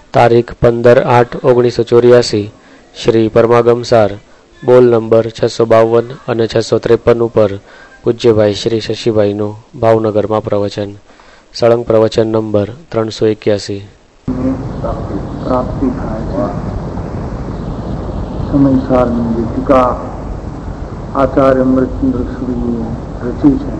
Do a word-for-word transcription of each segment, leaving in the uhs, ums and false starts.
તારીખ પંદર આઠ ઓગણીસો ચોર્યાસી શ્રી પરમાગમસાર બોલ નંબર છસો બાવન અને છસો ત્રેપન ઉપર પૂજ્યભાઈ શ્રી શશીભાઈનું ભાવનગરમાં પ્રવચન. સળંગ પ્રવચન નંબર ત્રણસો એક્યાસી. પ્રાપ્તિ થાય છે. સમયસારની જે ટીકા આચાર્ય અમૃતચંદ્ર સુરીએ રચી છે,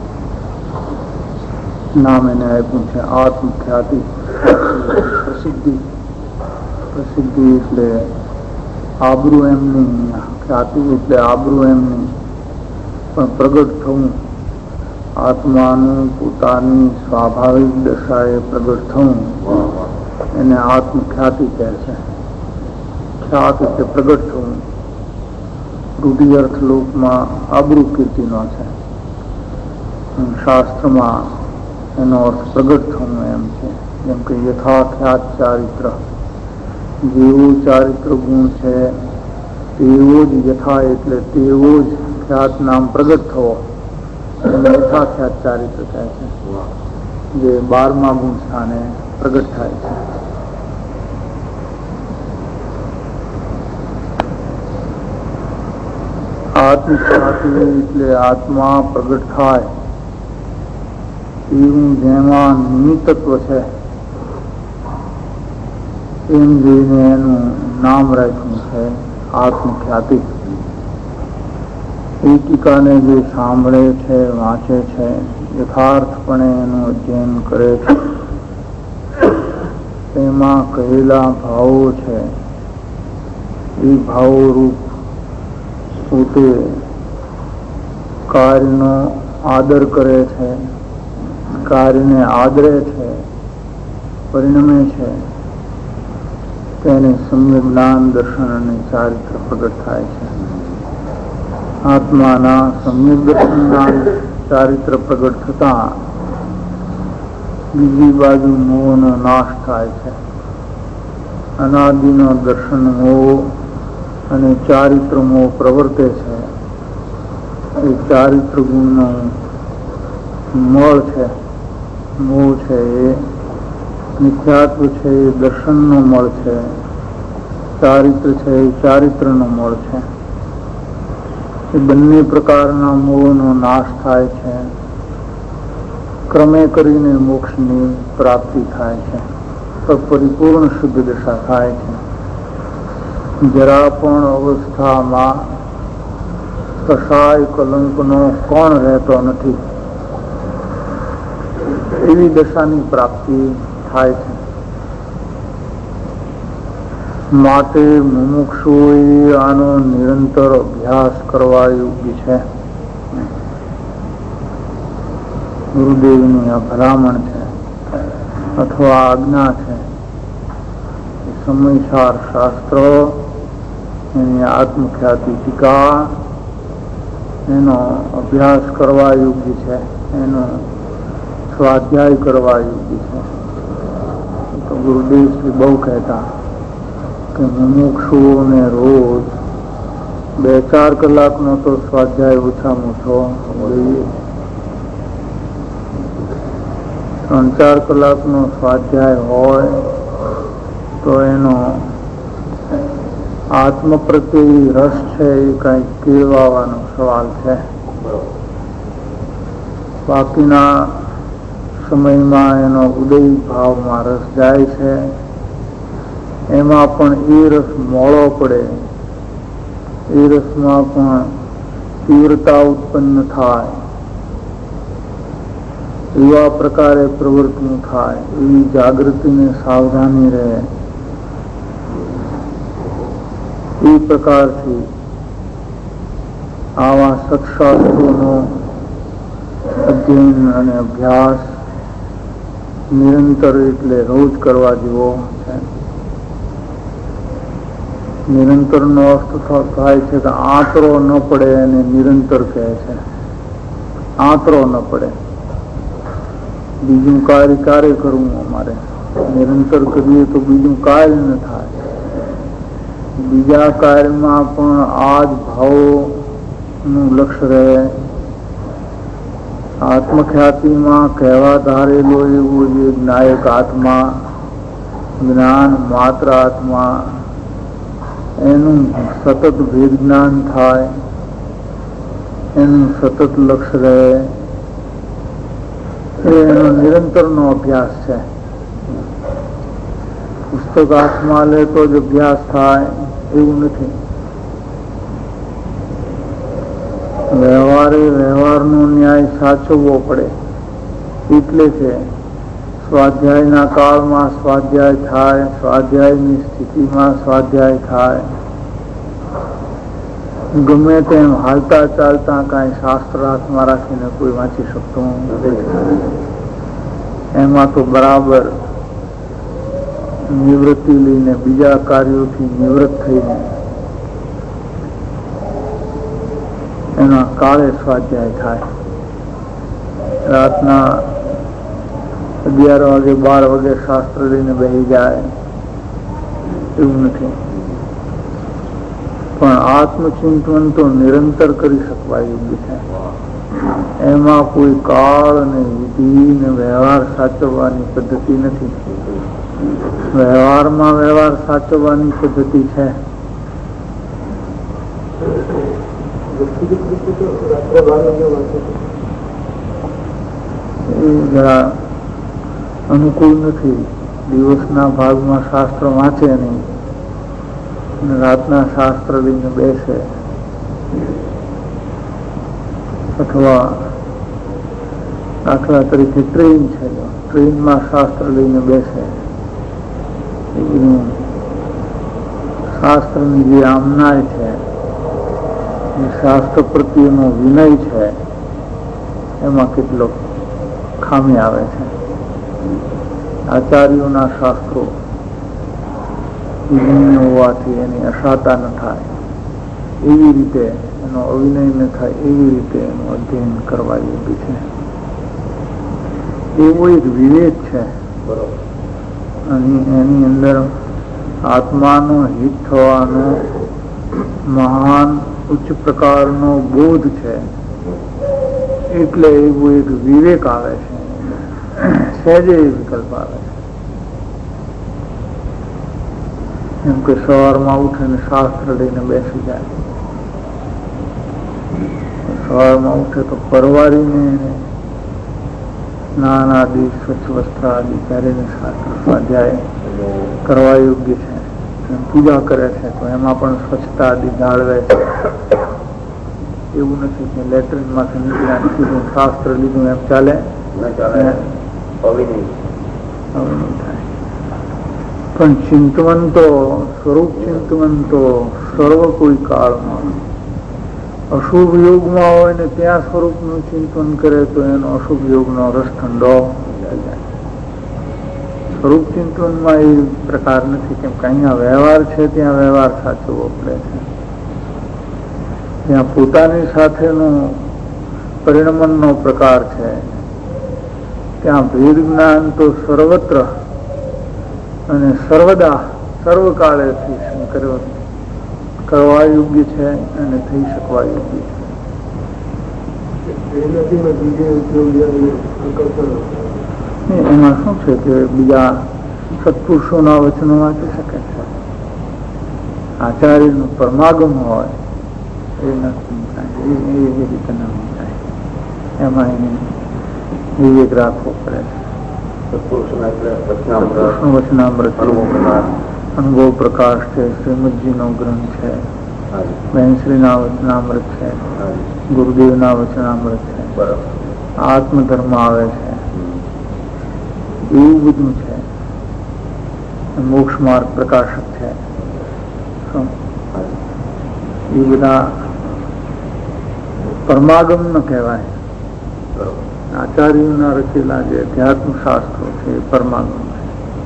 નામ એને આપ્યું છે આત્મખ્યાતિ. પ્રસિદ્ધિ પ્રસિદ્ધિ એટલે આબરૂ એમની, ખ્યાતિ એટલે આબરૂ એમની, પણ પ્રગટ થવું, આત્માનું પોતાની સ્વાભાવિક દશાએ પ્રગટ થવું એને આત્મખ્યાતિ કહે છે. ખ્યાત એટલે પ્રગટ થવું. રૂઢિઅર્થ લોકમાં આબરૂ કીર્તિનો છે, શાસ્ત્રમાં એનો અર્થ પ્રગટ થવું એમ છે. જેમ કે યથા ખ્યાત ચારિત્ર, જેવો ચારિત્ર ગુણ છે તેવો જ યથા એટલે તેવો જ ખ્યાત નામ પ્રગટ થવો એને યથા ખ્યાત ચારિત્ર કહે છે, જે બારમા ગુણ સ્થાને પ્રગટ થાય છે. આત્મખ્યાતિ એટલે આત્મા પ્રગટ થાય એવું જેમાં નિમિત્તત્વ છે એમ જોઈને એનું નામ રાખ્યું છે આત્મખ્યાતિ. એ ટીકાને જે સાંભળે છે, વાંચે છે, યથાર્થપણે એનું અધ્યયન કરે છે, એમાં કહેલા ભાવો છે એ ભાવો રૂપ પોતે કાર્યનો આદર કરે છે, કાર્યને આદરે છે, પરિણમે છે, તેને સમ્યક જ્ઞાન, દર્શન અને ચારિત્ર પ્રગટ થાય છે. આત્માના સમ્યક દર્શન, જ્ઞાન, ચારિત્ર પ્રગટ થતા બીજી બાજુ મોહનો નાશ થાય છે. અનાદિનો દર્શન મોહ અને ચારિત્ર મોહ પ્રવર્તે છે. એ ચારિત્ર ગુણનો મળ છે, મોહ છે, એ મિથ્યાત્વ છે, એ દર્શનનો મળ છે. ચારિત્ર છે, એ ચારિત્રનો મળ છે. એ બંને પ્રકારના મોહનો નાશ થાય છે. ક્રમે કરીને મોક્ષની પ્રાપ્તિ થાય છે, તો પરિપૂર્ણ શુદ્ધ દશા થાય છે. જરા પણ અવસ્થામાં કસાય કલંકનો કોણ રહેતો નથી, એવી દશાની પ્રાપ્તિ થાય છે. માટે મુમુક્ષુએ આનો નિરંતર અભ્યાસ કરવા યોગ્ય છે. ગુરુદેવની આ ભલામણ છે અથવા આજ્ઞા છે. સમયસાર શાસ્ત્ર, એની આત્મખ્યાતિ ટીકા, એનો અભ્યાસ કરવા યોગ્ય છે, એનો સ્વાધ્યાય કરવા યોગ્ય છે. તો ગુરુદેવ શ્રી બહુ કહેતા કે મુમુક્ષુઓને રોજ બે ચાર કલાકનો તો સ્વાધ્યાય ઓછામાં ઓછો જોઈએ. ત્રણ ચાર કલાકનો સ્વાધ્યાય હોય તો એનો આત્મ પ્રત્યે રસ છે એ કંઈક કેળવવાનો સવાલ છે. બાકીના સમયમાં એનો ઉદય ભાવમાં રસ જાય છે, એમાં પણ એ રસ મોળો પડે, એ રસમાં પણ તીવ્રતા ઉત્પન્ન થાય, એવા પ્રકારે પ્રવૃત્તિ થાય, એવી જાગૃતિને સાવધાની રહે. એ પ્રકારથી આવા સત્શાસ્ત્રોનો અધ્યયન અને અભ્યાસ નિરંતર એટલે રોજ કરવા જેવો છે. નિરંતરનો અર્થ થાય છે કે આંતરો ન પડે અને નિરંતર કહે છે. આંતરો ન પડે, બીજું કાર્ય કાર્ય કરવું અમારે, નિરંતર કરીએ તો બીજું કાર્ય ન થાય. બીજા કાર્યમાં પણ આ જ ભાવનું લક્ષ્ય રહે. આત્મખ્યાતિમાં કહેવા ધારેલો એવો જે નાયક આત્મા જ્ઞાન માત્ર આત્મા એનું સતત ભેદ જ્ઞાન થાય, એનું સતત લક્ષ્ય રહે, એનો નિરંતરનો અભ્યાસ છે. પુસ્તક હાથમાં લે તો જ અભ્યાસ થાય એવું નથી. વ્યવહારે વ્યવહારનો ન્યાય સાચવવો પડે. એટલે છે સ્વાધ્યાયના કાળમાં સ્વાધ્યાય થાય, સ્વાધ્યાયની સ્થિતિમાં સ્વાધ્યાય થાય. ગમે તેમ હાલતા ચાલતા કાંઈ શાસ્ત્ર હાથમાં રાખીને કોઈ વાંચી શકતો નથી. એમાં તો બરાબર નિવૃત્તિ લઈને બીજા કાર્યોથી નિવૃત્ત થઈને એના કાળે સ્વાધ્યાય થાય. રાતના અગિયાર વાગે બાર વાગે શાસ્ત્ર લઈને બેસી જાય એવું નથી. પણ આત્મચિંતન તો નિરંતર કરી શકવા યોગ્ય છે. એમાં કોઈ કાળ અને વિધિ ને વ્યવહાર સાચવવાની પદ્ધતિ નથી. વ્યવહારમાં વ્યવહાર સાચવવાની પદ્ધતિ છે. એ જરા અનુકૂળ નથી. દિવસના ભાગમાં શાસ્ત્ર વાંચે નહીં, રાતના શાસ્ત્ર લઈને બેસે, અથવા દાખલા તરીકે ટ્રેન છે, ટ્રેનમાં શાસ્ત્ર લઈને બેસે, શાસ્ત્રની જે આમનાય છે, એ શાસ્ત્ર પ્રત્યેનો વિનય છે, એમાં કેટલો ખામી આવે છે. આચાર્યોના શાસ્ત્રો વિનય હોવાથી એની અશાતા ન થાય, એવી રીતે એનો અવિનય ન થાય, એવી રીતે એનું અધ્યયન કરવા યોગ્ય છે. એવો એક વિવેક છે. અને એની અંદર આત્માનો હિત થવાનો મહાન ઉચ્ચ પ્રકારનો બોધ છે. એટલે એવો એક વિવેક આવે છે, સહેજે વિકલ્પ આવે છે. એમ કે સવારમાં ઉઠીને શાસ્ત્ર લઈને બેસી જાય, સવારમાં ઉઠે તો પરવારીને સ્નાન આદિ સ્વચ્છ વસ્ત્ર આદિ પહેરીને શાસ્ત્ર સ્વાધ્યાય કરવા યોગ્ય છે. પૂજા કરે છે તો એમાં પણ સ્વચ્છતા આદિ જાળવે છે. એવું નથી કે લેટ્રિન માંથી નીકળ્યા સીધું શાસ્ત્ર લીધું એમ ચાલે થાય. પણ ચિંતવન તો સ્વરૂપ ચિંતવન તો સર્વ કોઈ કાળમાં અશુભ યોગમાં હોય ને ત્યાં સ્વરૂપનું ચિંતન કરે તો એનો અશુભ યોગનો રસ ઠંડો થઈ જાય. સ્વરૂપ ચિંતનમાં એ પ્રકાર નથી. કેમ કે અહીંયા વ્યવહાર છે, ત્યાં વ્યવહાર સાચવવો પડે છે. ત્યાં પોતાની સાથેનો પરિણમનનો પ્રકાર છે, ત્યાં ભેદ જ્ઞાન તો સર્વત્ર અને સર્વદા સર્વકાળેથી શંકર કરવા યોગ્ય છે અને થઈ શકવા યોગ્ય છે. એમાં શું છે કે બીજા સત્પુરુષોના વચનો વાંચી શકે છે. આચાર્યનું પરમાગમ હોય એ નથી થાય, એ રીતે ન થાય. એમાં એને વિવેક રાખવો પડે છે. વચનામૃત અનુભવ પ્રકાશ છે, શ્રીમદજી નો ગ્રંથ છે, બહેનશ્રીના વચનામૃત છે, ગુરુદેવના વચનામૃત છે, આત્મધર્મ આવે છે, એવું બધું છે. મોક્ષ માર્ગ પ્રકાશક છે. એ બધા પરમાગમ ન કહેવાય. આચાર્યોના રચેલા જે અધ્યાત્મ શાસ્ત્રો છે એ પરમાગમ છે.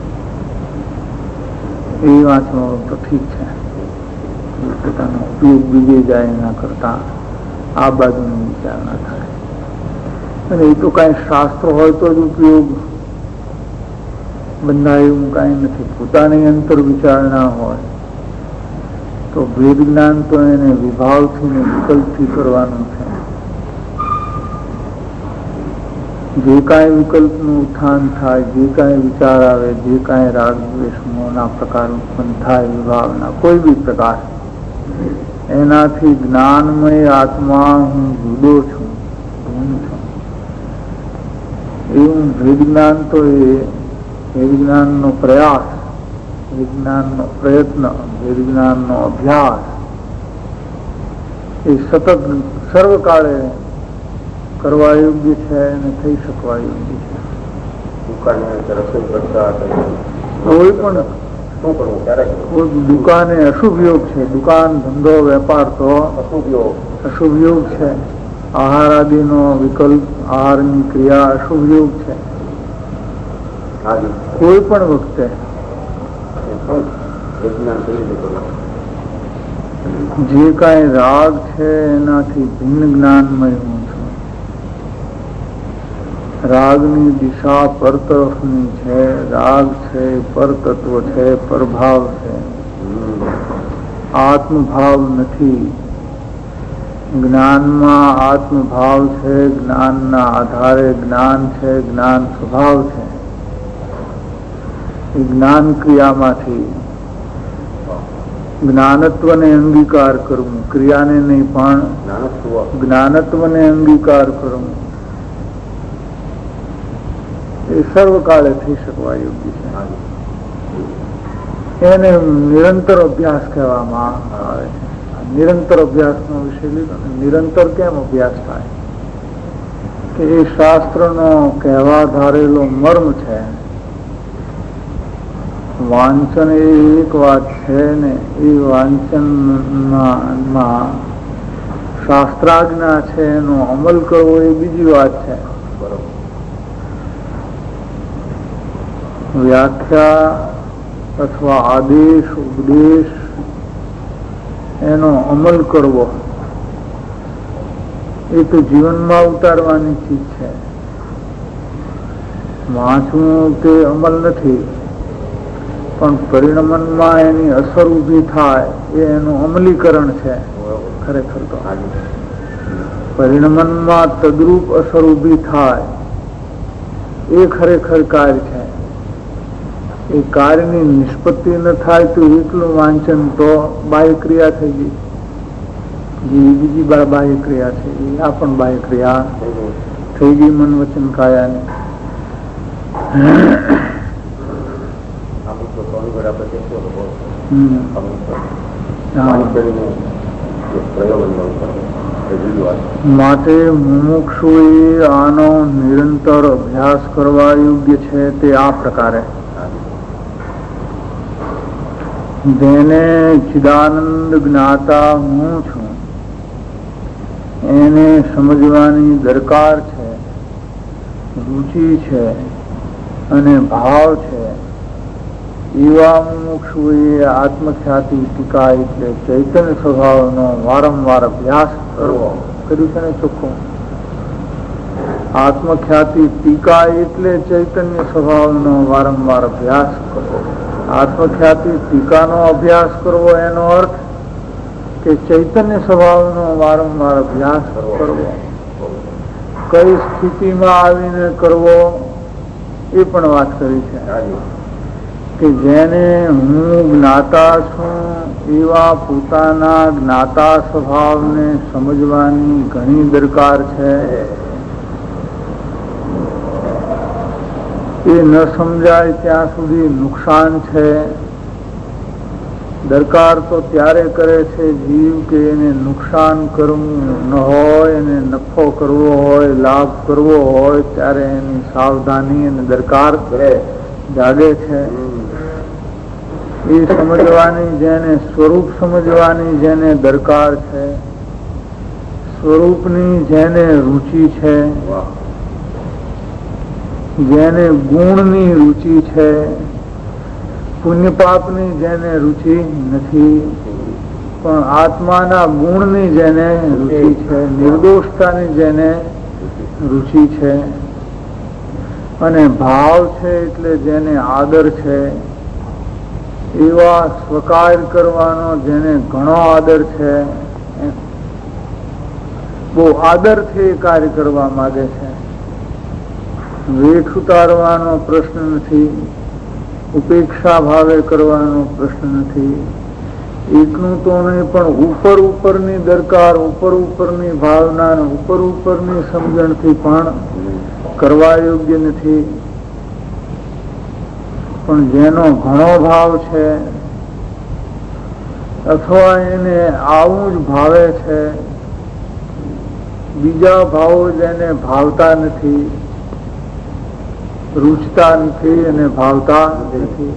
એ વાંચવાનું તો ઠીક છે, પોતાનો ઉપયોગ બીજે જાય એના કરતા આ બાજુનો વિચાર ના થાય. અને એ તો કઈ શાસ્ત્ર હોય તો જ ઉપયોગ બંધાય એવું કઈ નથી. પોતાની અંતર વિચારણા હોય તો ભેદ જ્ઞાન તો એને વિભાવથી ને વિકલ્પથી કરવાનું છે. જે કાંઈ વિકલ્પનું ઉત્થાન થાય, જે કાંઈ વિચાર આવે, જે કાંઈ રાગ દ્વેષ મોહના પ્રકાર ઉત્પન્ન થાય, વિભાવના કોઈ બી પ્રકાર, એનાથી જ્ઞાનમય આત્મા હું જુદો છું, હું છું એવું વિજ્ઞાન તો એ વિજ્ઞાનનો પ્રયાસ, વિજ્ઞાનનો પ્રયત્ન, વિજ્ઞાનનો અભ્યાસ એ સતત સર્વકાળે કરવા યોગ્ય છે અને થઈ શકવા યોગ્ય છે. કોઈ પણ દુકાને અશુભ યોગ છે, દુકાન ધંધો વેપાર તો અશુભ યોગ છે, આહાર આદિનો વિકલ્પ, આહારની ક્રિયા અશુભ યોગ છે. કોઈ પણ વખતે જે કાંઈ રાગ છે એનાથી ભિન્ન જ્ઞાનમય હું છું. રાગની દિશા પર તરફની છે, રાગ છે પરતત્વ છે, પરભાવ છે, આત્મભાવ નથી. જ્ઞાનમાં આત્મભાવ છે, જ્ઞાનના આધારે જ્ઞાન છે, જ્ઞાન સ્વભાવ છે. એ જ્ઞાન ક્રિયામાંથી જ્ઞાનત્વને અંગીકાર કરવું, ક્રિયાને નહીં પણ જ્ઞાનત્વને અંગીકાર કરવું, એ સર્વકાળે થઈ શકવા યોગ્ય છે. એને નિરંતર અભ્યાસ કહેવામાં આવે છે. નિરંતર અભ્યાસનો વિષય લીધો. નિરંતર કેમ અભ્યાસ થાય? કે એ શાસ્ત્રનો કહેવા ધારેલો મર્મ છે. વાંચન એ એક વાત છે ને એ વાંચનમાં શાસ્ત્રાજ્ઞા છે એનો અમલ કરવો એ બીજી વાત છે. વ્યાખ્યા અથવા આદેશ ઉપદેશ એનો અમલ કરવો એ તો જીવનમાં ઉતારવાની ચીજ છે. વાંચવું તે અમલ નથી, પણ પરિણમનમાં એની અસર ઊભી થાય એ એનું અમલીકરણ છે. ખરેખર તો પરિણમનમાં તદ્રુપ અસર ઊભી થાય એ ખરેખર કાર્ય છે. એ કાર્યની નિષ્પત્તિ ન થાય તો એકલું વાંચન તો બાહ્ય ક્રિયા થઈ ગઈ. જે બીજી બાહ્ય ક્રિયા છે એ આ પણ બાહ્ય ક્રિયા થઈ ગઈ મન વચન કાયાની. માટે મુમુક્ષુએ આનો નિરંતર અભ્યાસ કરવા યોગ્ય છે તે આ પ્રકારે. જેને ચિદાનંદ જ્ઞાતા હું છું એને સમજવાની દરકાર છે, રુચિ છે અને ભાવ છે. એવા મુમુક્ષુએ આત્મખ્યાતિ ટીકા એટલે ચૈતન્ય સ્વભાવનો વારંવાર અભ્યાસ કરવો કર્યું છે ને ચોખ્ખું. આત્મખ્યાતિ ટીકા એટલે ચૈતન્ય સ્વભાવનો વારંવાર અભ્યાસ કરવો. આત્મખ્યાતિ ટીકાનો અભ્યાસ કરવો એનો અર્થ કે ચૈતન્ય સ્વભાવનો વારંવાર અભ્યાસ કરવો. કઈ સ્થિતિમાં આવીને કરવો એ પણ વાત કરી છે કે જેને હું જ્ઞાતા છું એવા પોતાના જ્ઞાતા સ્વભાવને સમજવાની ઘણી દરકાર છે. એ ન સમજાય ત્યાં સુધી નુકસાન છે. દરકાર તો ત્યારે કરે છે જીવ કે એને નુકસાન કરવું ન હોય, એને નફો કરવો હોય, લાભ કરવો હોય ત્યારે એની સાવધાની અને દરકાર જાગે છે. એ સમજવાની જેને સ્વરૂપ સમજવાની જેને દરકાર છે, સ્વરૂપની જેને રુચિ છે, જેને ગુણની રુચિ છે, પુણ્ય પાપની જેને રુચિ નથી પણ આત્માના ગુણની જેને રુચિ છે, નિર્દોષતાની જેને રુચિ છે અને ભાવ છે એટલે જેને આદર છે, એવા સ્વકાર્ય કરવાનો જેને ઘણો આદર છે, બહુ આદરથી કાર્ય કરવા માંગે છે વેઠ ઉતારવાનો પ્રશ્ન નથી, ઉપેક્ષા ભાવે કરવાનો પ્રશ્ન નથી. એટલું તો નહીં, પણ ઉપર ઉપરની દરકાર, ઉપર ઉપરની ભાવના, ઉપર ઉપરની સમજણથી પણ કરવા યોગ્ય નથી. પણ જેનો ઘણો ભાવ છે અથવા એને આવું જ ભાવે છે, બીજા ભાવો જેને ભાવતા નથી, રૂચતા નથી અને ભાવતા નથી,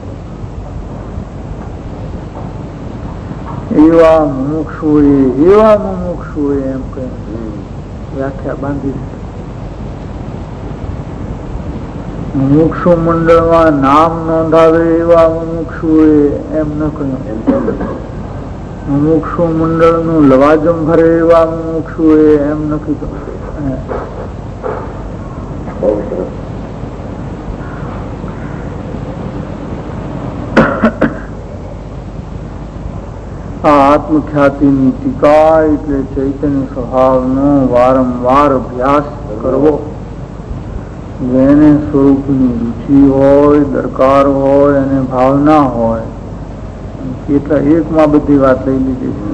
એવા મુમુક્ષુએ એવા મુમુક્ષુએ એમ કહે વ્યાખ્યા બાંધી. મુમુક્ષુ મંડળમાં નામ નોંધાવે એવા મુમુક્ષુએ એમ ન કહ્યું. મુમુક્ષુ મંડળ નું લવાજમ ભરે એવા મુમુક્ષુએ એમ ન કીધું. આ આત્મખ્યાતિની ટીકા એટલે ચૈતન્ય સ્વભાવનો વારંવાર અભ્યાસ કરવો. જેને સ્વરૂપની રુચિ હોય, દરકાર હોય અને ભાવના હોય, કેટલા એકમાં બધી વાત લઈ લીધી છે.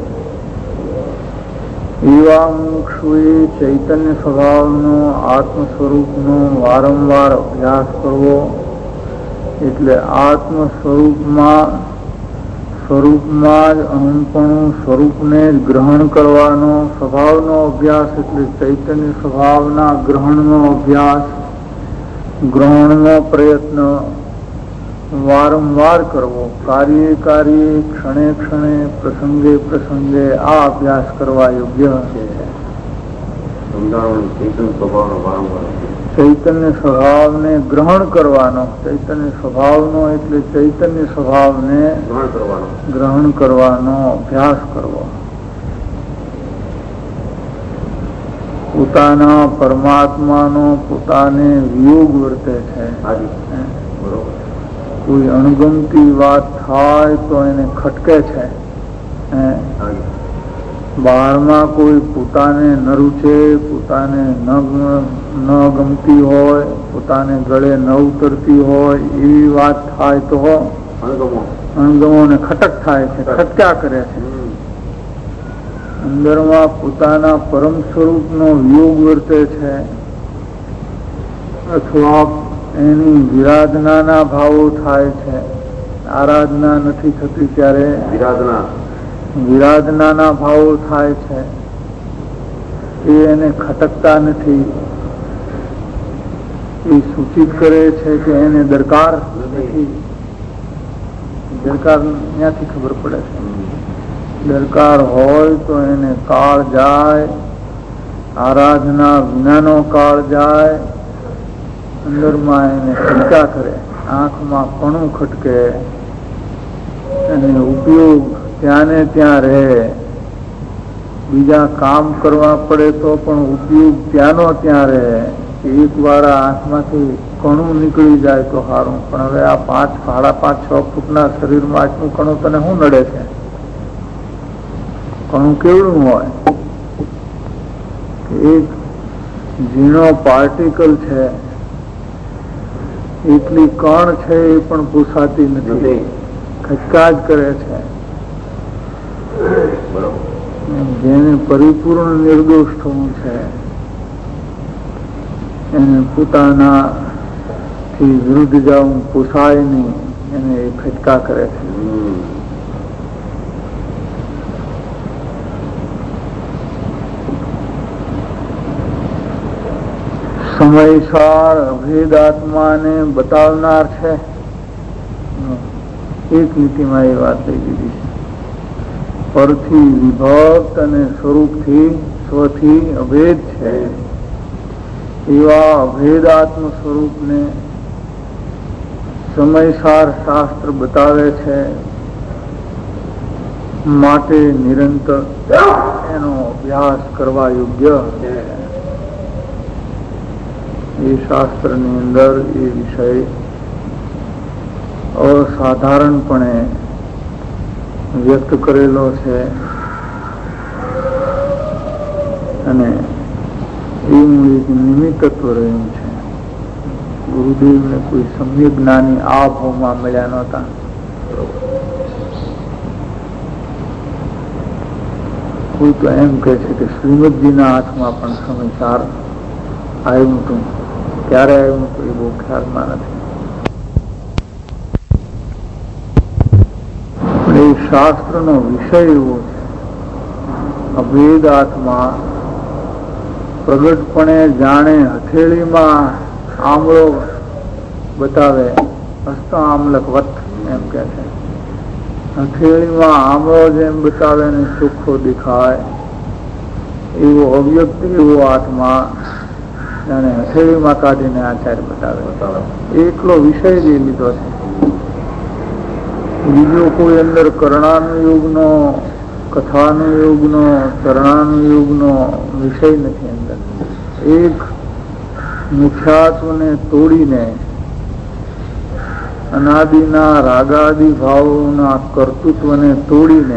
એવા મુમુક્ષુએ ચૈતન્ય સ્વભાવનો, આત્મ સ્વરૂપનો વારંવાર અભ્યાસ કરવો. એટલે આત્મ સ્વરૂપમાં સ્વરૂપમાં જ અહંપણું, સ્વરૂપને જ ગ્રહણ કરવાનો સ્વભાવનો અભ્યાસ, એટલે ચૈતન્ય સ્વભાવના ગ્રહણનો અભ્યાસ, ગ્રહણનો પ્રયત્ન વારંવાર કરવો. કાર્યે કાર્યે, ક્ષણે ક્ષણે, પ્રસંગે પ્રસંગે આ અભ્યાસ કરવા યોગ્ય છે. ચૈતન્ય સ્વભાવને ગ્રહણ કરવાનો, ચૈતન્ય સ્વભાવનો એટલે ચૈતન્ય સ્વભાવને ગ્રહણ કરવાનો અભ્યાસ કરવો. પોતાના પરમાત્માનો પોતાને વિયોગ વર્તે છે. કોઈ અણગમતી વાત થાય તો એને ખટકે છે. બહારમાં કોઈ પોતાને ન રૂચે, પોતાને ન ગમતી હોય, પોતાને ગળે ન ઉતરતી હોય એવી વાત થાય તો અણગમો ને ખટક થાય છે, ખટક્યા કરે છે. અંદરમાં પોતાના પરમ સ્વરૂપનો વિયોગ વર્તે છે, અથવા એની વિરાધનાના ભાવો થાય છે. આરાધના નથી થતી ત્યારે વિરાધના વિરાધનાના ભાવો થાય છે. એ એને ખટકતા નથી. એ સૂચિત કરે છે કે એને દરકાર નથી. દરકાર ત્યાંથી ખબર પડે છે. દરકાર હોય તો એને કાળ જાય, આરાધના વિનાનો કાળ જાય, અંદરમાં એને ખટકા કરે, આંખમાં પણું ખટકે અને ઉપયોગ ત્યાં ને ત્યાં રહે. બીજા કામ કરવા પડે તો પણ ઉપયોગ ત્યાંનો ત્યાં રહે. એક વાર આંખમાંથી કણું નીકળી જાય તો સારું, પણ હવે આ પાંચ સાડા પાંચ છ ફૂટના શરીરમાં આટલું કણું તને શું નડે છે? કણું કેવડું હોય? એક ઝીણો પાર્ટિકલ છે, એટલી કણ છે એ પણ પૂછાતી નથી, ખચકા જ કરે છે. જેને પરિપૂર્ણ નિર્દોષ થવું છે એને પોતાના થી વિરુદ્ધ જવું પોસાય નહીં, એને એ ખચકા કરે છે. સમયસાર અભેદ આત્માને બતાવનાર છે. એક નીતિમાં એ વાત લઈ લીધી છે. પરથી વિભક્ત અને સ્વરૂપથી સ્વથી અભેદ છે. એવા અભેદ આત્મ સ્વરૂપને સમયસાર શાસ્ત્ર બતાવે છે. માટે નિરંતર એનો અભ્યાસ કરવા યોગ્ય છે. એ શાસ્ત્રની અંદર એ વિષય અસાધારણપણે વ્યક્ત કરેલો છે અને એવું એક નિમિત્તત્વ રહ્યું છે. ગુરુદેવને કોઈ સમ્યક જ્ઞાની આ ભાવમાં મળ્યા નહોતા. કોઈ તો એમ કહે છે કે શ્રીમદજીના હાથમાં પણ સમયસાર આવ્યું હતું. ક્યારે આવ્યું હતું એ બહુ ખ્યાલમાં નથી. પણ એ શાસ્ત્રનો વિષય એવો છે, અભેદ આત્મા પ્રગટપણે જાણે હથેળીમાં આમળો બતાવે, હસ્ત આમલક વત એમ કે છે. હથેળીમાં આમળો જેમ બતાવે ને ચોખ્ખો દેખાય એવો અવ્યક્ત એવો આત્મા જાણે હથેળીમાં કાઢીને આચાર્ય બતાવે. એકલો વિષય જ લીધો છે. બીજો કોઈ અંદર કર્ણાનુયોગનો, કથાનુયોગનો, ચરણાનુયોગનો વિષય નથી અંદર. એક મુખ્યાત્વને તોડીને, અનાદિના રાગાદિ ભાવોના કર્તૃત્વને તોડીને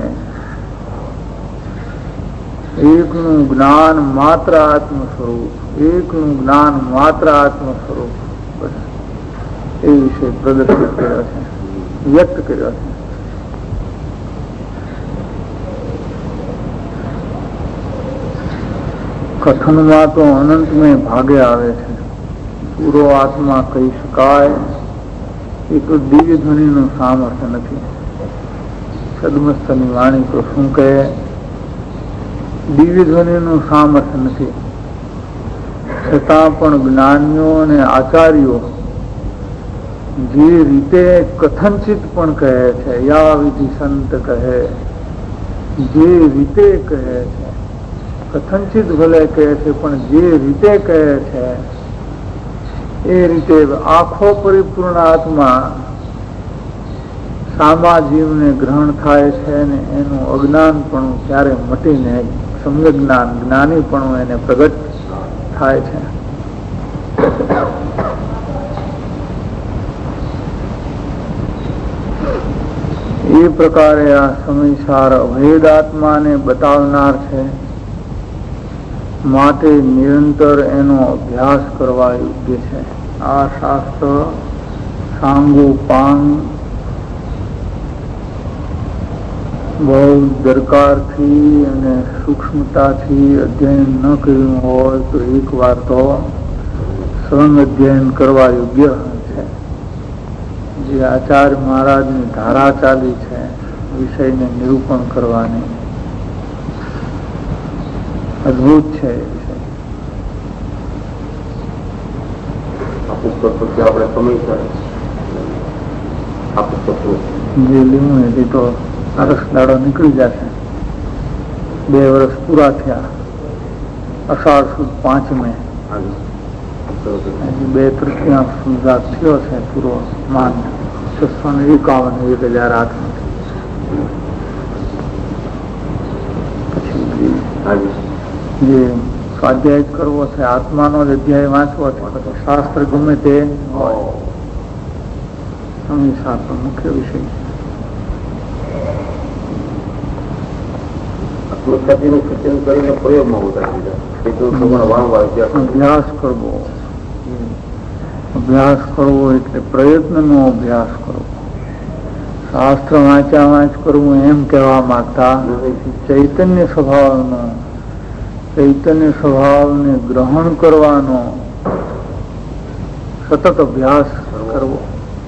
એકનું જ્ઞાન માત્ર આત્મ સ્વરૂપ, એકનું જ્ઞાન માત્ર આત્મ સ્વરૂપ, બસ એ વિષય પ્રદર્શિત કર્યો છે, વ્યક્ત કર્યો છે. કથનમાં તો અનંતમય ભાગે આવે છે. પૂરો આત્મા કહી શકાય એ તો દિવ્ય ધ્વનિનું સામર્થ્ય નથી. સદમસ્તની વાણી તો શું કહે, દિવ્ય ધ્વનિનું સામર્થ્ય નથી. છતાં પણ જ્ઞાનીઓ અને આચાર્યો જે રીતે કથનચિત પણ કહે છે, યા વિધિ સંત કહે, જે રીતે કહે છે, કથનચિત ભલે કહે છે પણ જે રીતે કહે છે એ રીતે આખો પરિપૂર્ણ આત્મા સામા જીવને ગ્રહણ થાય છે ને એનું અજ્ઞાન પણ ત્યારે મટીને સમ્યક જ્ઞાન, જ્ઞાની પણ એને પ્રગટ થાય છે. એ પ્રકારે આ સમયસાર અભેદ આત્માને બતાવનાર છે. માટે નિરંતર એનો અભ્યાસ કરવા યોગ્ય છે. આ શાસ્ત્ર સાંગોપાંગ બહુ દરકારથી અને સૂક્ષ્મતાથી અધ્યયન ન કર્યું હોય તો એક વાર તો સ્વયં અધ્યયન કરવા યોગ્ય છે. જે આચાર્ય મહારાજની ધારા ચાલી છે વિષયને નિરૂપણ કરવાની, અદભુત છે. જે લીધું એ તો સરસ દાડો નીકળી જશે. બે વર્ષ પૂરા થયા. અષાઢ સુદ પાંચમે બે તૃતીયાંશ સુધાર થયો છે પૂરો માન. છસો ને એકાવન એક હજાર આઠ પછી જે સ્વાધ્યાય કરવો છે, આત્માનો જ અધ્યાય વાંચવો છે, તો શાસ્ત્ર ગમે તે હોય, હંમેશા પણ મુખ્ય વિષય અભ્યાસ કરવો. અભ્યાસ કરવો એટલે પ્રયત્નનો અભ્યાસ કરવો. શાસ્ત્ર વાંચ્યા વાંચ કરવું એમ કહેવા માંગતા ચૈતન્ય સ્વભાવનો, ચૈતન્ય સ્વભાવને ગ્રહણ કરવાનો સતત અભ્યાસ કરવો.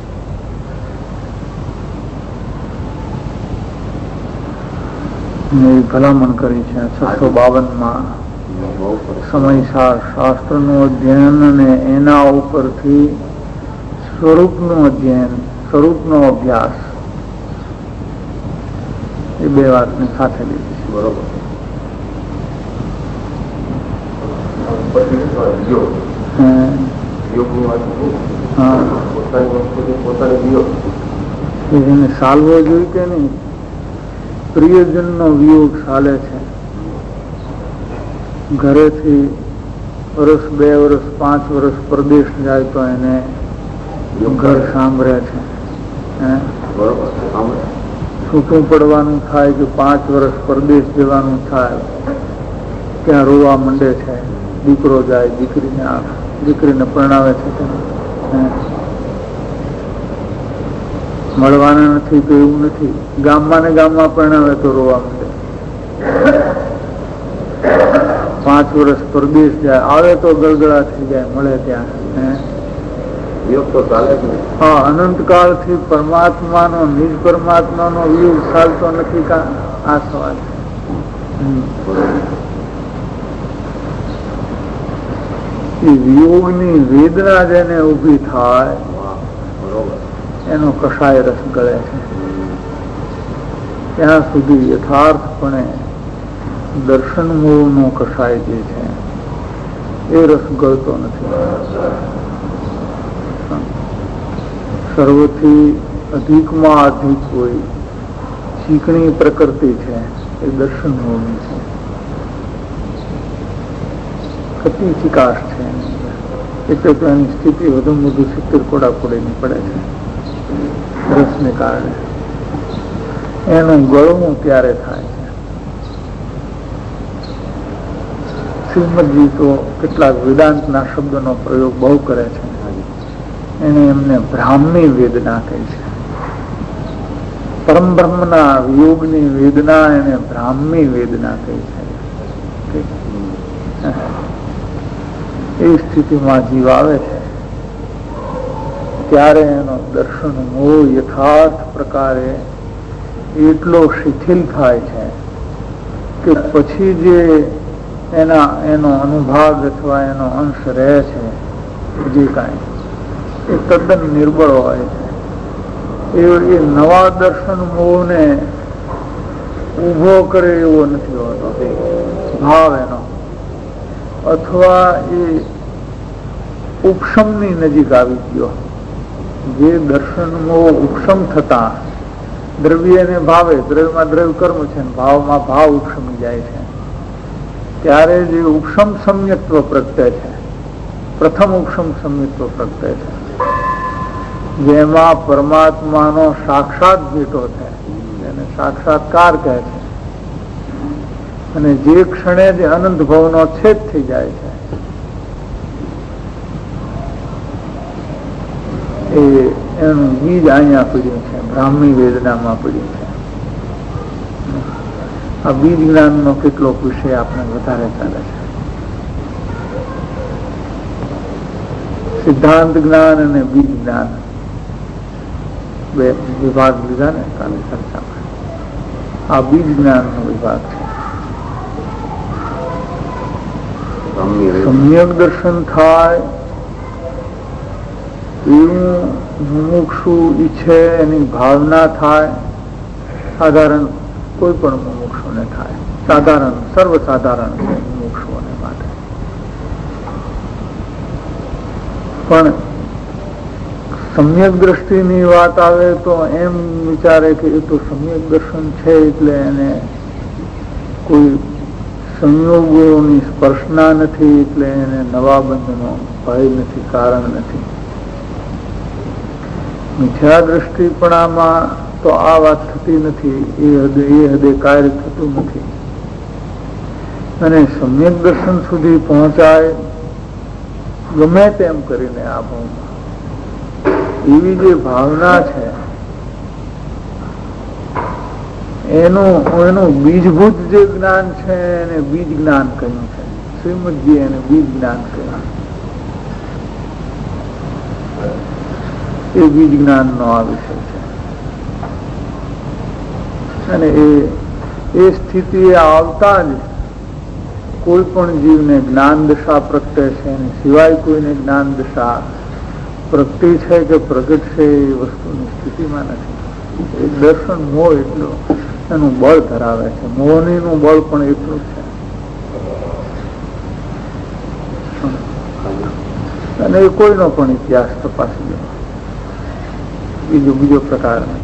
ભલામણ કરી છે છસો બાવન માં સમયસાર શાસ્ત્રનું અધ્યયન અને એના ઉપરથી સ્વરૂપનું અધ્યયન, સ્વરૂપનો અભ્યાસ, એ બે વાતને સાથે લીધી છે. બરોબર. એને સાલવો જોઈ કે નહીં? પ્રિયજન નો વિયોગ ચાલે છે. ઘરેથી વર્ષ, બે વર્ષ, પાંચ વર્ષ પરદેશ જાય તો એને ઘર સાંભળે છે. છૂટું પડવાનું થાય કે પાંચ વર્ષ પરદેશ જવાનું થાય ત્યાં રોવા માંડે છે. દીકરો જાય, દીકરીને દીકરીને પરણાવે છે, મળવાના નથી તો એવું નથી. ગામમાં ને ગામમાં પરણાવે તો રોવા માંડે. પાંચ વર્ષ પરદેશ જાય, આવે તો ગળગળા થઈ જાય મળે ત્યાં. હા, અનંતકાળ થી પરમાત્માનો નિજ પરમાત્માનો વિયોગ ચાલતો નથી કા? આ સવાલ છે. વિયોગની વેદના જેને ઉભી થાય એનો કષાય રસ ગળે છે. ત્યાં સુધી યથાર્થપણે દર્શન મૂળનો કષાય જે છે એ રસ ગળતો નથી. સર્વથી અધિકમાં અધિક કોઈ ચીકણી પ્રકૃતિ છે એ દર્શન મૂળની છે. કતી ચિકાશ છે એટલે તો એની સ્થિતિ વધુ વધુ સિત્તેર કોડા કોડીની પડે છે રસને કારણે. એનું ગળવું ત્યારે થાય છે. શ્રીમદજી તો કેટલાક વેદાંતના શબ્દનો પ્રયોગ બહુ કરે છે. એને એમને બ્રાહ્મણી વેદના કહી છે. પરમ બ્રહ્મના વિયોગની વેદના એને બ્રાહ્મણી વેદના કહી છે. એ સ્થિતિમાં જીવ આવે છે ત્યારે એનો દર્શન મોહ યથાર્થ પ્રકારે એટલો શિથિલ થાય છે કે પછી જે એના એનો અનુભાગ અથવા એનો અંશ રહે છે જે કાંઈ એ તદ્દન નિર્બળ હોય છે. એ નવા દર્શન મોહને ઉભો કરે એવો નથી હોતો ભાવ એનો, અથવા એ ઉપશમની નજીક આવી ગયો. જે દર્શન મોહ ઉપશમ થતા દ્રવ્યને ભાવે, દ્રવ્યમાં દ્રવ્ય કર્મ છે, ભાવમાં ભાવ ઉપશમી જાય છે, ત્યારે જે ઉપશમ સમ્યક્ત્વ પ્રગટે છે, પ્રથમ ઉપશમ સમ્યક્ત્વ પ્રગટે છે, જેમાં પરમાત્માનો સાક્ષાત ભેટો છે, એને સાક્ષાત્કાર કહે છે. અને જે ક્ષણે જે અનંત ભાવનો છેદ થઈ જાય છે એ એનું બીજ અહીંયા પડ્યું છે, બ્રાહ્મણી વેદનામાં પડ્યું છે. આ બીજ જ્ઞાનનો કેટલોક વિષય આપણે વધારે ચાલે છે. સિદ્ધાંત જ્ઞાન અને બીજ જ્ઞાન બે વિભાગ લીધા ને કાલે ચર્ચામાં. આ બીજ જ્ઞાનનો વિભાગ છે. સમ્યક દર્શન થાય એવું મુમુક્ષુ ઈચ્છે, એની ભાવના થાય, સાધારણ કોઈ પણ મુમુક્ષુને થાય, સાધારણ સર્વસાધારણ છે મુમુક્ષુઓને માટે. પણ સમ્યક દ્રષ્ટિની વાત આવે તો એમ વિચારે કે એ તો સમ્યક દર્શન છે એટલે એને કોઈ સંયોગોની સ્પર્શના નથી, એટલે એને નવા બંધનો ભય નથી, કારણ નથી. મિથ્યા દ્રષ્ટિપણામાં તો આ વાત થતી નથી, એ હદે એ હદે કાર્ય થતું નથી. અને સમ્યક દર્શન સુધી પહોંચાય ગમે તેમ કરીને આ ભાવમાં એવી જે ભાવના છે એનું એનું બીજભૂત જે જ્ઞાન છે એને બીજ જ્ઞાન કહ્યું છે. શ્રીમદજી એને બીજ જ્ઞાન કહ્યું. એ બીજ જ્ઞાનનો આ વિષય છે. અને એ એ સ્થિતિ આવતા જ કોઈ પણ જીવને જ્ઞાન દશા પ્રગટે છે, અને સિવાય કોઈને જ્ઞાન દશા પ્રગટી છે કે પ્રગટ છે એ વસ્તુની સ્થિતિમાં નથી. એ દર્શન મોહ એટલું એનું બળ ધરાવે છે, મોહનીનું બળ પણ એટલું છે. અને એ કોઈનો પણ ઇતિહાસ તપાસી લે, બીજો બીજો પ્રકાર નથી.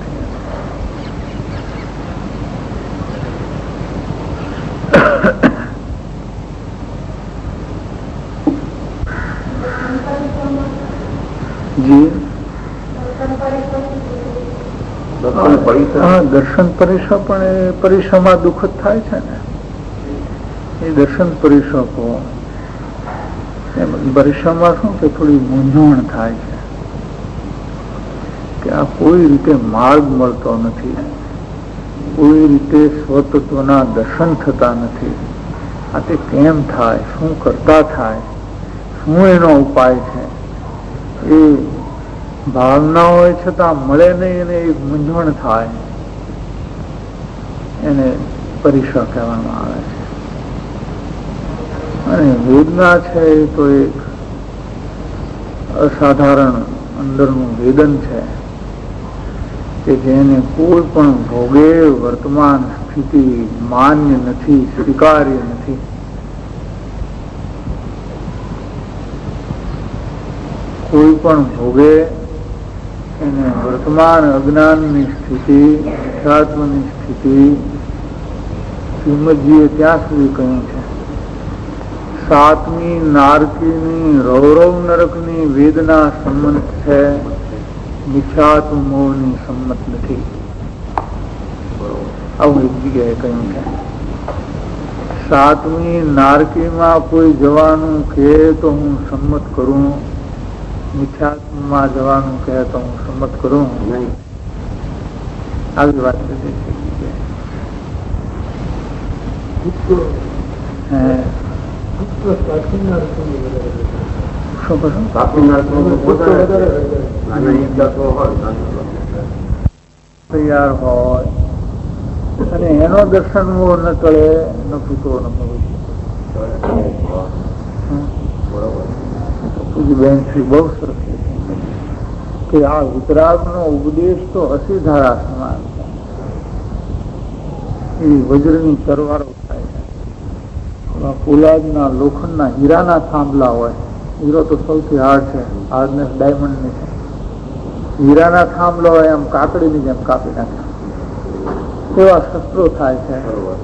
જી દર્શન પરીક્ષા પણ એ પરીક્ષામાં દુઃખ જ થાય છે ને. એ દર્શન પરીક્ષકો પરીક્ષામાં શું કે થોડી મૂંઝવણ થાય છે. કે આ કોઈ રીતે માર્ગ મળતો નથી, કોઈ રીતે સ્વતત્વના દર્શન થતા નથી. આ તે કેમ થાય, શું કરતા થાય, શું એનો ઉપાય છે? એ ભાવના હોય છતાં મળે નહીં અને એક મૂંઝવણ થાય, એને પરીક્ષા કહેવામાં આવે છે. અને વેદના છે એ તો એક અસાધારણ અંદરનું વેદન છે કે જેને કોઈ પણ ભોગે વર્તમાન સ્થિતિ માન્ય નથી, સ્વીકાર્ય નથી. કોઈ પણ ભોગે એને વર્તમાન અજ્ઞાનની સ્થિતિ, મિથ્યાત્વની સ્થિતિ શ્રીમદજીએ ત્યાં સુધી કહ્યું છે. સાતમી નારકીની રૌરવ નરકની વેદના સંમત છે, મિથ્યાત્વ મોહની સંમત નથી. આવું એક જગ્યાએ કહ્યું છે. સાતમી નારકીમાં કોઈ જવાનું કહે તો હું સંમત કરું, મિથ્યાત્વમાં જવાનું કહે તો હું સંમત કરું નહીં. આવી વાત કરી છે. તૈયાર હોય અને એનો દર્શન ન ટળે, ન પીતો ન બેન શ્રી બહુ સરસ કે આ વિતરાગ નો ઉપદેશ તો અસીધારા સમાન છે. એ વજ્રની તરવારો થાય છે. પોલાદના લોખંડના હીરાના થાંભલા હોય, હીરો તો સૌથી હાર્ડ છે, હાર્ડનેસ ડાયમંડ ની છે. હીરાના થાંભલા હોય એમ કાકડીની જેમ કાપી નાખે એવા શસ્ત્રો થાય છે.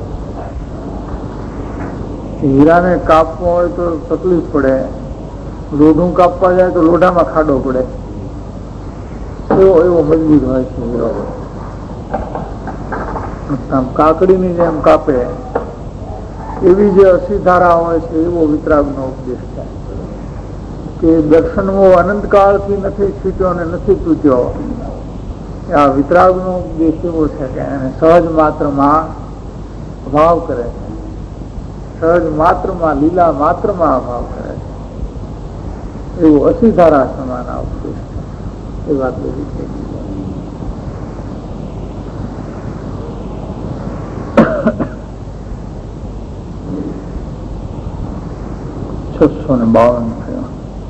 હીરાને કાપવો હોય તો તકલીફ પડે, લોઢું કાપવા જાય તો લોઢામાં ખાડો પડે, એવો એવો મજબૂત હોય છે હીરો. કાકડીની જેમ કાપે એવી જે અસીધારા હોય છે એવો વિતરાગનો ઉપદેશ છે કે દર્શનમો અનંતકાળથી નથી છૂટ્યો અને નથી તૂટ્યો. આ વિતરાગનો ઉપદેશ એવો છે કે એને સહજ માત્રમાં અભાવ કરે છે, સહજ માત્રમાં લીલા માત્રમાં અભાવ કરે છે. એવું અસીધારા સમાન આ ઉપદેશ છે. એ વાત બધી છે. છસો ને બાવન થયો.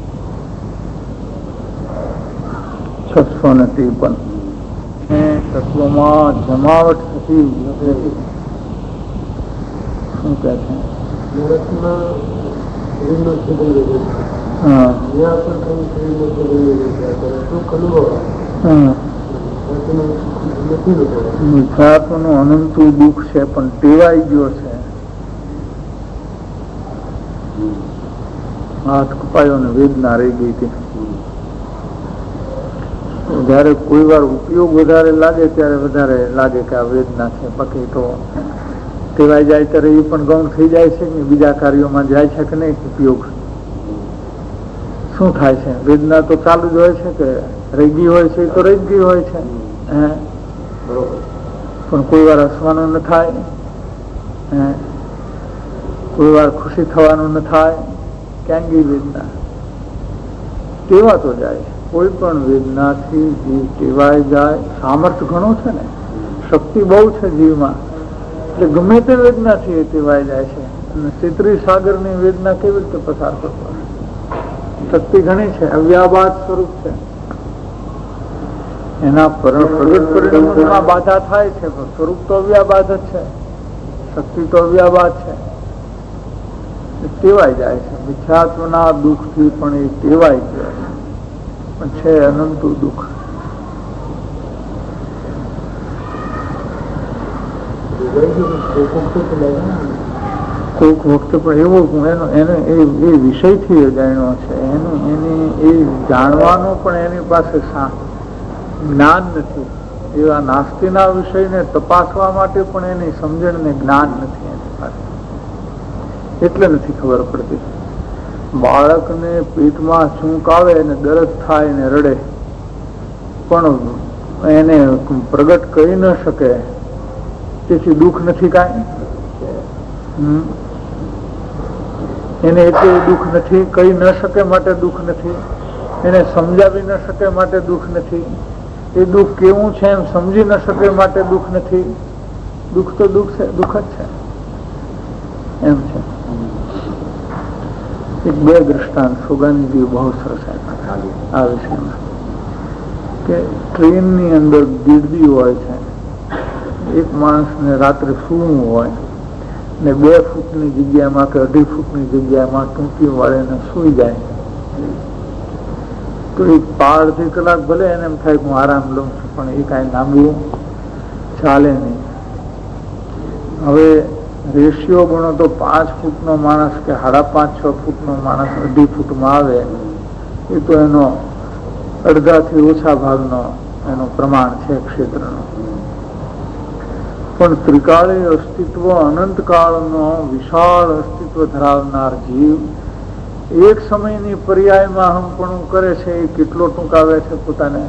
છસો ને ત્રેપન તત્વમાં જમાવટ થતી શું કે છે? મિથ્યાત્વનું અનંતું દુઃખ છે પણ ટેવાઈ ગયો છે. હાથ કપાયો ને વેદના રહી ગઈ હતી. જયારે કોઈ વાર ઉપયોગ વધારે લાગે ત્યારે વધારે લાગે કે આ વેદના છે, બાકી તો ટેવાઈ જાય ત્યારે એ પણ ગૌણ થઈ જાય છે કે બીજા કાર્યોમાં જાય છે કે નહીં. ઉપયોગ શું થાય છે? વેદના તો ચાલુ જ હોય છે કે રહી ગઈ હોય છે, તો રહી ગઈ હોય છે. હે પણ કોઈ વાર હસવાનું ન થાય, હે કોઈ વાર ખુશી થવાનું ન થાય. ક્યાં ગઈ વેદના? ટેવા તો જાય. કોઈ પણ વેદનાથી જીવ ટેવાઈ જાય. સામર્થ્ય ઘણું છે ને, શક્તિ બહુ છે જીવમાં, એટલે ગમે તે વેદનાથી એ ટેવાઈ જાય છે. અને ક્ષેત્રીય સાગરની વેદના કેવી રીતે પસાર કરતો? શક્તિ ઘણી છે, અવ્યાબાદ સ્વરૂપ છે. એના પ્રગટ પરિણામોમાં બાધા થાય છે, પણ સ્વરૂપ તો અવ્યાબાદ જ છે, શક્તિ તો અવ્યાબાદ છે. ટેવાઈ જાય છે. મિથ્યાત્વના દુઃખથી પણ એ ટેવાઈ જાય છે, પણ છે અનંતું દુઃખ. કોઈક વખતે પણ એવો એનો એને એ વિષયથી જાણ્યો છે, એનું એની એ જાણવાનો પણ એની પાસે જ્ઞાન નથી. એવા નાસ્તિના વિષયને તપાસવા માટે પણ એની સમજણ ને જ્ઞાન નથી એની પાસે, એટલે નથી ખબર પડતી. બાળકને પેટમાં છૂંક આવે ને દર્દ થાય ને રડે, પણ એને પ્રગટ કરી ન શકે તેથી દુઃખ નથી કાંઈ. એને એટલે દુઃખ નથી, કહી ન શકે માટે દુઃખ નથી, એને સમજાવી ન શકે માટે દુઃખ નથી, એ દુઃખ કેવું છે એમ સમજી ન શકે માટે દુઃખ નથી. દુઃખ તો દુઃખ છે, દુઃખ જ છે એમ છે. એક બે દ્રષ્ટાંત સુગાનીજી બહુ સરસ આ વિષયમાં કે ટ્રેનની અંદર ગીર્દી હોય છે, એક માણસને રાત્રે સૂવું હોય ને બે ફૂટની જગ્યામાં કે અઢી ફૂટની જગ્યામાં ટૂંકી વાળીને સૂઈ જાય તો એક પાંચ અઢી કલાક ભલે એને એમ થાય કે હું આરામ લઉં છું, પણ એ કાંઈ લાંબુ ચાલે નહીં. હવે રેશિયો ગણો તો પાંચ ફૂટનો માણસ કે સાડા પાંચ છ ફૂટનો માણસ અઢી ફૂટમાં આવે એ તો એનો અડધાથી ઓછા ભાગનો એનું પ્રમાણ છે ક્ષેત્રનો. પણ ત્રિકાળી અસ્તિત્વ, અનંતકાળનો વિશાળ અસ્તિત્વ ધરાવનાર જીવ એક સમયની પર્યાયમાં હમપણું કરે છે. એ કેટલો ટૂંકાવે છે પોતાને.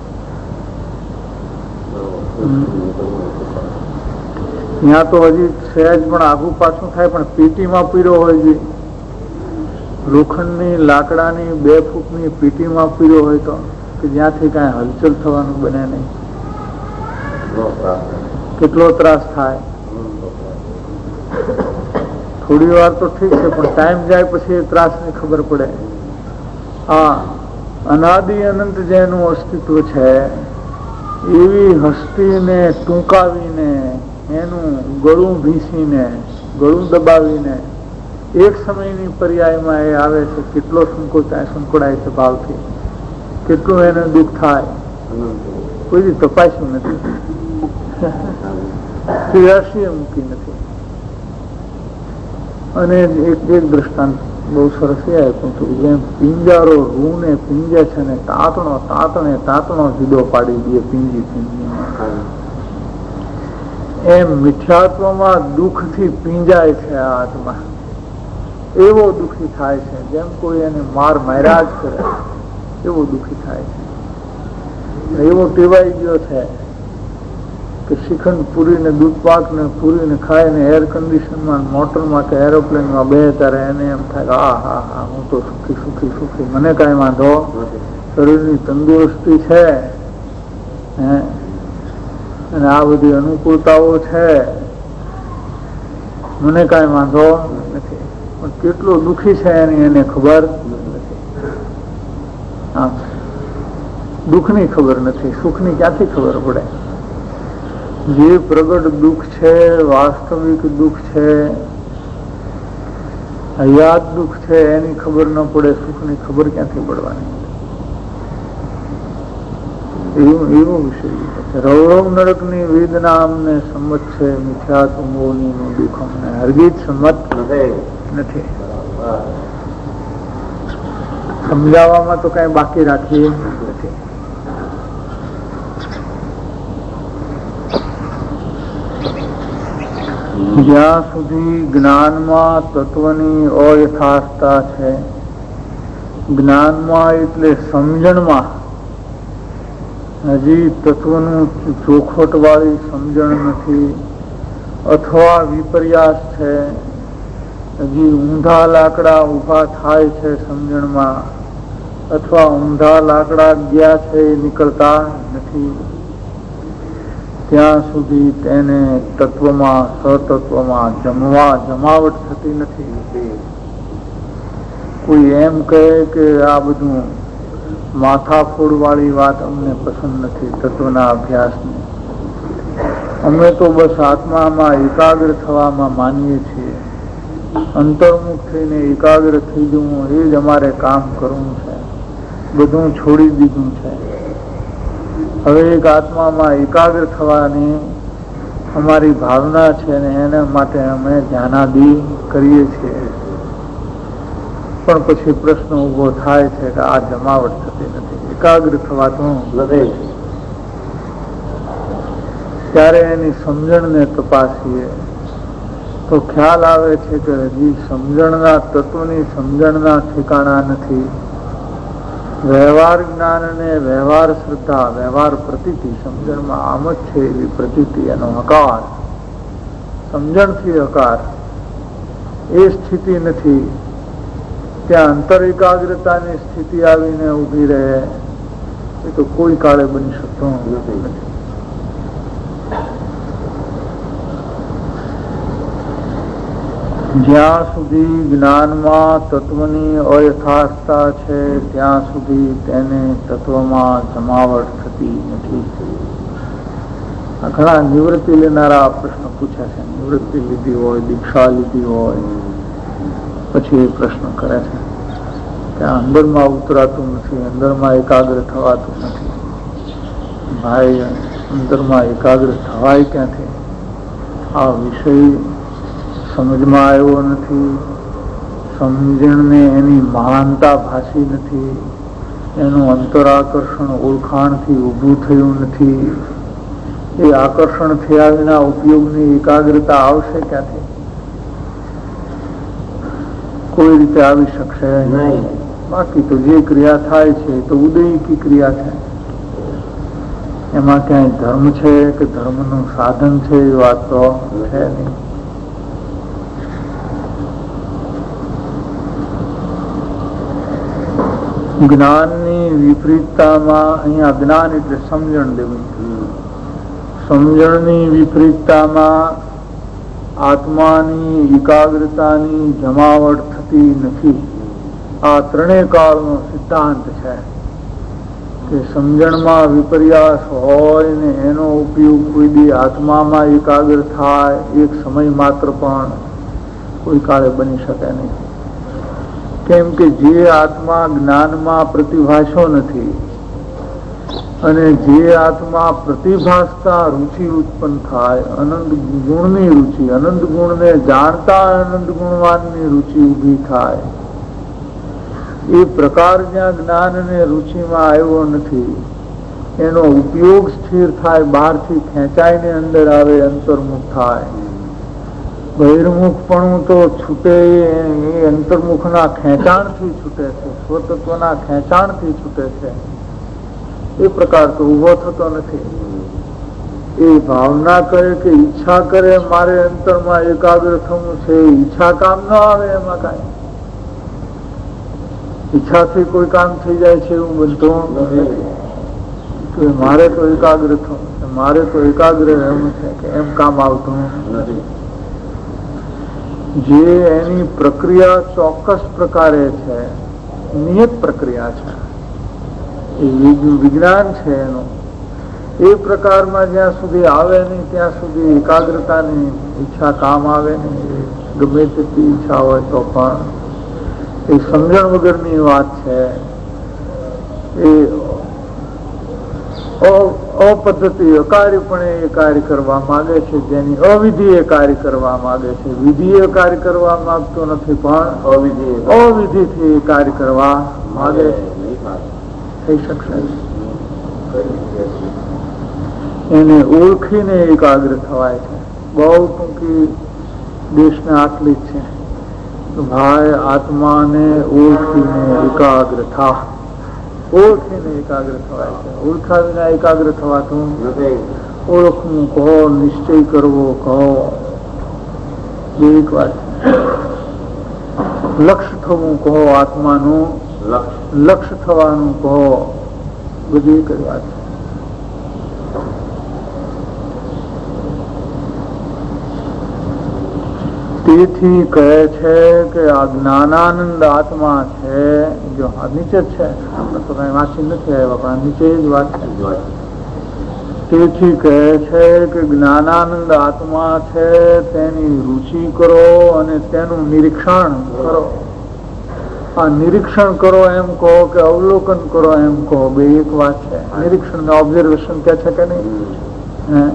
ત્યાં તો હજી સહેજ પણ આગુ પાછું થાય, પણ પેટીમાં પીડ્યો હોય છે, લોખંડની લાકડાની બે ફૂટની પેટીમાં પીડ્યો હોય તો કે જ્યાંથી કાંઈ હલચલ થવાનું બને નહીં. કેટલો ત્રાસ થાય. થોડી વાર તો ઠીક છે, પણ ટાઈમ જાય પછી એ ત્રાસની ખબર પડે. હા, અનાદિ અનંત જેનું અસ્તિત્વ છે એવી હસ્તીને ટૂંકાવીને એનું ગળું ભીંસીને ગળું દબાવીને એક સમયની પર્યાયમાં એ આવે છે. કેટલો સંકોચાય સંકોડાય છે ભાવથી, કેટલું એને દુઃખ થાય, કોઈ તપાસ્યું નથી, રાશિએ મૂકી નથી. અને એક એક દ્રષ્ટાંત બહુ સરસ એ આપ્યું હતું, જેમ પિંજારો રૂને પિંજે છે ને તાંતણો તાંતણે તાંતણો જુદો પાડી દે પિંજી પિંજીમાં, એમ મિથ્યાત્વમાં દુઃખથી પીંજાય છે આ આત્મા. એવો દુઃખી થાય છે જેમ કોઈ એને માર માર્યા જ કરે એવો દુઃખી થાય છે. એવો ટેવાઈ ગયો છે કે શ્રીખંડ પૂરી ને દૂધ પાક ને પૂરી ને ખાય ને એર કન્ડિશનમાં મોટરમાં કે એરોપ્લેનમાં બે ત્યારે એને એમ થાય હા હા હા હું તો સુખી સુખી સુખી, મને કાંઈ વાંધો, શરીરની તંદુરસ્તી છે હે અને આ બધી અનુકૂળતાઓ છે, મને કાંઈ વાંધો નથી. પણ કેટલો દુઃખી છે એની એને ખબર નથી. હા, દુઃખની ખબર નથી, સુખની ક્યાંથી ખબર પડે? જે પ્રગટ દુઃખ છે, વાસ્તવિક દુઃખ છે, હયાત દુઃખ છે, એની ખબર ન પડે, સુખની ખબર ક્યાંથી પડવાની? એવું એવો વિષય છે. રૌરવ નરકની વેદના અમને સંમત છે, મિથ્યાત્વ મોહનીનું દુઃખ અમને હરગીજ સંમત નથી. સમજાવવામાં તો કઈ બાકી રાખીએ નથી. જ્યાં સુધી જ્ઞાનમાં તત્વની અયથાર્થતા છે, જ્ઞાનમાં એટલે સમજણમાં હજી તત્વનું ચોખવટ વાળી સમજણ નથી, અથવા વિપર્યાસ છે, હજી ઊંધા લાકડા ઉભા થાય છે સમજણમાં, અથવા ઊંધા લાકડા ગયા છે એ નીકળતા નથી, ત્યાં સુધી તેને તત્વમાં સતત્વમાં જમવા જમાવટ થતી નથી. કોઈ એમ કહે કે આ બધું માથાફોડ વાળી વાત અમને પસંદ નથી તત્વના અભ્યાસની, અમે તો બસ આત્મામાં એકાગ્ર થવામાં માનીએ છીએ, અંતર્મુખ થઈને એકાગ્ર થઈ જવું એ જ અમારે કામ કરવું છે, બધું છોડી દીધું છે. હવે એક આત્મામાં એકાગ્ર થવાની અમારી ભાવના છે ને એના માટે અમે ધ્યાનાદિ કરીએ છીએ. પણ પછી પ્રશ્ન ઉભો થાય છે કે આ જમાવટ થતી નથી, એકાગ્ર થવાતું નથી. ત્યારે એની સમજણને તપાસીએ તો ખ્યાલ આવે છે કે હજી સમજણના તત્વની સમજણના ઠેકાણા નથી. વ્યવહાર જ્ઞાન અને વ્યવહાર શ્રદ્ધા, વ્યવહાર પ્રતીતિ, સમજણમાં આમ જ છે એવી પ્રતીતિ, એનો હકાર, સમજણથી હકાર, એ સ્થિતિ નથી. ત્યાં અંતર એકાગ્રતાની સ્થિતિ આવીને ઉભી રહે એ તો કોઈ કાળે બની શકતો નથી. જ્યાં સુધી જ્ઞાનમાં તત્વની અયથાસ્થતા છે ત્યાં સુધી તેને તત્વમાં જમાવટ થતી નથી. આ ઘણા નિવૃત્તિ લેનારા પ્રશ્ન પૂછ્યા છે. નિવૃત્તિ લીધી હોય, દીક્ષા લીધી હોય, પછી એ પ્રશ્ન કરે છે કે અંદરમાં ઉતરાતું નથી, અંદરમાં એકાગ્ર થવાતું નથી. ભાઈ, અંદરમાં એકાગ્ર થવાય ક્યાંથી? આ વિષય સમજમાં આવ્યો નથી, સમજણને એની મહાનતા ભાસી નથી, એનું અંતરાકર્ષણ ઓળખાણથી ઊભું થયું નથી. એ આકર્ષણ થયા વિના ઉપયોગની એકાગ્રતા આવશે ક્યાંથી? કોઈ રીતે આવી શકશે નહીં. બાકી તો જે ક્રિયા થાય છે તો ઉદયકી ક્રિયા છે. એમાં ક્યાંય ધર્મ છે કે ધર્મનું સાધન છે એ વાત તો છે નહીં. જ્ઞાનની વિપરીતતામાં, અહીંયા જ્ઞાન એટલે સમજણ લેવું, સમજણની વિપરીતતામાં આત્માની એકાગ્રતાની જમાવટ થતી નથી. આ ત્રણેય કાળનો સિદ્ધાંત છે કે સમજણમાં વિપર્યાસ હોય ને એનો ઉપયોગ કોઈ દી આત્મામાં એકાગ્ર થાય એક સમય માત્ર પણ કોઈ કાળે બની શકે નહીં. કેમ કે જે આત્મા જ્ઞાનમાં પ્રતિભાષો નથી અને જે આત્મા પ્રતિભાસતા રુચિ ઉત્પન્ન થાય, અનંત ગુણની રુચિ, અનંત ગુણને જાણતા અનંત ગુણવાનની રુચિ ઉભી થાય, એ પ્રકાર જ્યાં જ્ઞાન અને રુચિમાં આવ્યો નથી, એનો ઉપયોગ સ્થિર થાય, બહારથી ખેંચાઈને અંદર આવે, અંતર્મુખ થાય. બહિર્મુખપણું તો છૂટે એ અંતર્મુખના ખેંચાણથી છૂટે છે, સ્વતત્વના ખેંચાણથી છૂટે છે. એ પ્રકાર તો ઉભો થતો નથી. એ ભાવના કરે કે ઈચ્છા કરે મારે અંતરમાં એકાગ્ર થવું છે, ઈચ્છા કામ ન આવે એમાં કાંઈ. ઈચ્છાથી કોઈ કામ થઈ જાય છે એવું બનતું નથી. મારે તો એકાગ્ર થવું છે, મારે તો એકાગ્ર રહેવું છે કે એમ કામ આવતું નથી. જે એની પ્રક્રિયા ચોક્કસ પ્રકારે છે, નિયત પ્રક્રિયા છે, એ વિજ્ઞાન છે એનું, એ પ્રકારમાં જ્યાં સુધી આવે નહીં ત્યાં સુધી એકાગ્રતાની ઈચ્છા કામ આવે નહીં. ગમે તેટલી ઈચ્છા હોય તો પણ એ સમજણ વગરની વાત છે. એ અપદ્ધતિ અકાર્યપણે એ કાર્ય કરવા માંગે છે, જેની અવિધિ એ કાર્ય કરવા માંગે છે. વિધિ એ કાર્ય કરવા માંગતો નથી પણ અવિધિ અવિધિથી એ કાર્ય કરવા માંગે છે. થઈ શકશે એને ઓળખીને એકાગ્ર થવાય છે. બહુ ટૂંકી દેશને આટલી જ છે. ભાઈ, આત્માને ઓળખીને એકાગ્ર થા, ઓળખીને એકાગ્ર થવાય છે. ઓળખા વિના એકાગ્ર થવાતું નથી. ઓળખવું કહો, નિશ્ચય કરવો કહો, એક વાત છે. લક્ષ્ય થવું કહો, આત્માનું લક્ષ્ય થવાનું કહો, બધી એક વાત છે. તેથી કહે છે કે આ જ્ઞાનાનંદ આત્મા છે, જો નીચે છે, આપણે તો કઈ વાંચી નથી આવ્યા પણ નીચે જ વાત છે. તેથી કહે છે કે જ્ઞાનાનંદ આત્મા છે, તેની રુચિ કરો અને તેનું નિરીક્ષણ કરો. આ નિરીક્ષણ કરો એમ કહો કે અવલોકન કરો એમ કહો, બે એક વાત છે. નિરીક્ષણ ને ઓબ્ઝર્વેશન કે છે કે નહીં,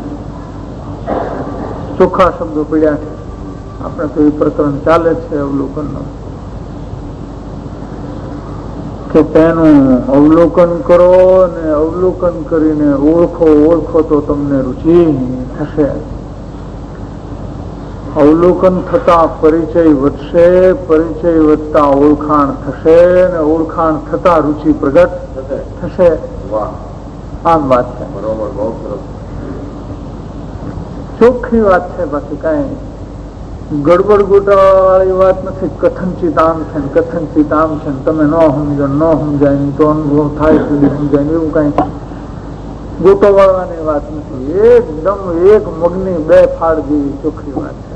ચોખ્ખા શબ્દો પડ્યા છે. આપણે તો એ પ્રકરણ ચાલે છે અવલોકન નો, કે તેનું અવલોકન કરો ને અવલોકન કરીને ઓળખો. ઓળખો તો તમને રુચિ થશે. અવલોકન થતા પરિચય વધશે, પરિચય વધતા ઓળખાણ થશે, ને ઓળખાણ થતા રુચિ પ્રગટ થશે. આમ વાત છે. ચોખ્ખી વાત છે. બાકી કઈ ગડબડ ગોટાવાળી વાત નથી. કથનચિત આમ છે ને કથનચિત આમ છે ને તમે ન સમજો ન સમજાય નહીં તો અનુભવ થાય સુધી સમજાય એવું કઈ ગોટો વાળવાની વાત નથી. એકદમ એક મગની બે ફાળ જેવી ચોખ્ખી વાત છે.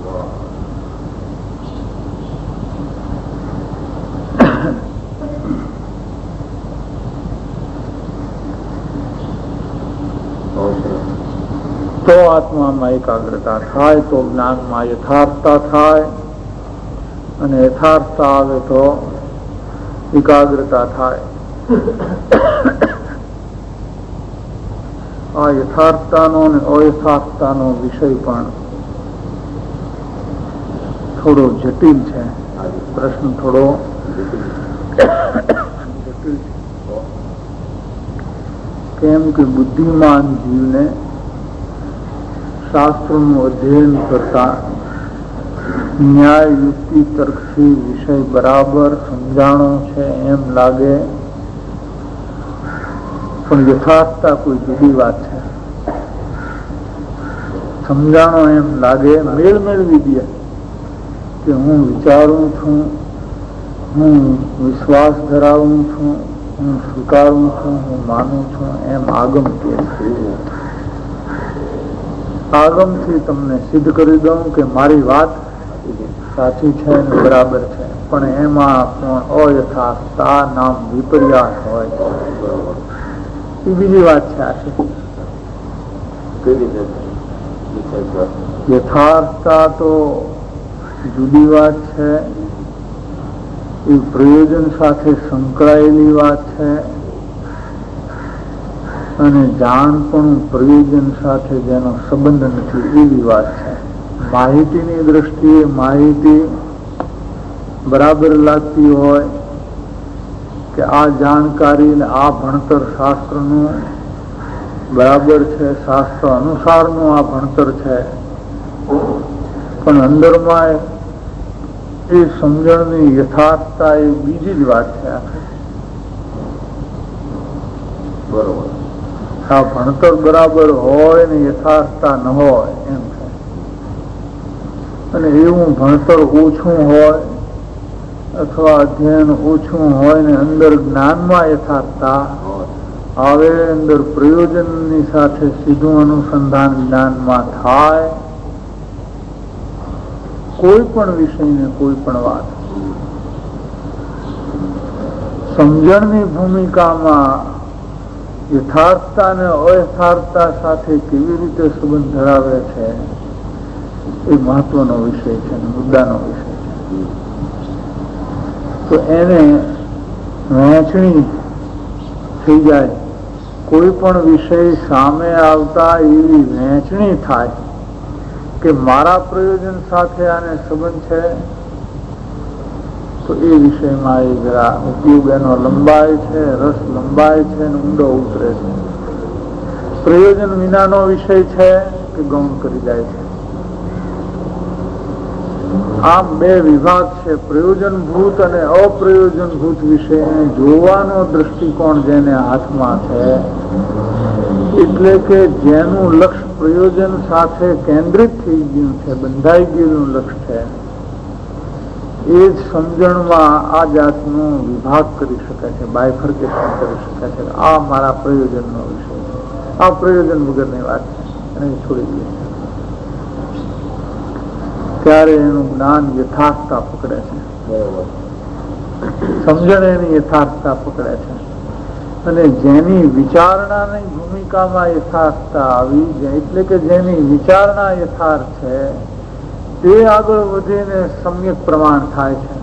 તો આત્મામાં એકાગ્રતા થાય, તો જ્ઞાનમાં યથાર્થતા થાય, અને યથાર્થતા આવે તો એકાગ્રતા થાય. આ યથાર્થતાનો અને અયથાર્થતાનો વિષય પણ થોડો જટિલ છે. પ્રશ્ન થોડો જટિલ છે. કેમ કે બુદ્ધિમાન જીવને શાસ્ત્રનું અધ્યયન કરતા ન્યાય યુક્તિ તર્કથી વિષય બરાબર સમજાણો છે એમ લાગે, પણ યથાર્થતા કોઈ જુદી વાત છે. સમજાણો એમ લાગે, મેળ મેળવી દે કે હું વિચારું છું, હું વિશ્વાસ ધરાવું છું, હું સ્વીકારું છું, હું માનું છું, એમ આગમ કે આગમથી તમને સિદ્ધ કરી દઉં કે મારી વાત સાચી છે ને બરાબર છે. પણ એમાં પણ અયથાર્થતા નામ વિપર્યાસ હોય એ બીજી વાત છે. આખી યથાર્થતા તો જુદી વાત છે, એ પ્રયોજન સાથે સંકળાયેલી વાત છે, અને જાણપણું પ્રયોજન સાથે જેનો સંબંધ નથી એવી વાત છે. માહિતીની દ્રષ્ટિએ માહિતી બરાબર લાગતી હોય કે આ જાણકારી ને આ ભણતર શાસ્ત્રનું બરાબર છે, શાસ્ત્ર અનુસારનું આ ભણતર છે, પણ અંદરમાં એ સમજણની યથાર્થતા એ બીજી જ વાત છે. બરોબર. આ ભણતર બરાબર હોય ને યથાર્થતા ન હોય એમ છે. અને એવું ભણતર ઓછું હોય અથવા અધ્યયન ઓછું હોય ને અંદર જ્ઞાનમાં યથાર્થતા આવે, અંદર પ્રયોજનની સાથે સીધું અનુસંધાન જ્ઞાનમાં થાય, કોઈ પણ વિષયને કોઈ પણ વાત સમજણની ભૂમિકામાં યથાર્થતા અને અયથાર્થતા સાથે કેવી રીતે સંબંધ ધરાવે છે એ મહત્વનો વિષય છે, મુદ્દાનો વિષય છે. તો એને વહેંચણી થઈ જાય, કોઈ પણ વિષય સામે આવતા એવી વહેંચણી થાય કે મારા પ્રયોજન સાથે આને સંબંધ છે, તો એ વિષયમાં એ જરા ઉપયોગ એનો લંબાય છે, રસ લંબાય છે અને ઊંડો ઉતરે છે. પ્રયોજન વિનાનો વિષય છે કે ગૌણ કરી જાય છે. આમ બે વિભાગ છે, પ્રયોજનભૂત અને અપ્રયોજનભૂત વિષયને જોવાનો દ્રષ્ટિકોણ જેને હાથમાં છે, એટલે કે જેનું લક્ષ્ય પ્રયોજન સાથે કેન્દ્રિત થઈ ગયું છે, બંધાઈ ગયેલું લક્ષ્ય છે, એ જ સમજણમાં આ જાતનો વિભાગ કરી શકે છે, બાયફર્કેશન કરી શકે છે. આ મારા પ્રયોજનનો વિષય છે, આ પ્રયોજન વગરની વાત છે, એને છોડી દઈએ. ત્યારે એનું જ્ઞાન યથાર્થતા પકડે છે, સમજણ એની યથાર્થતા પકડે છે. અને જેની વિચારણાની ભૂમિકામાં યથાર્થતા આવી જાય, એટલે કે જેની વિચારણા યથાર્થ છે, તે આગળ વધીને સમ્યક પ્રમાણ થાય છે.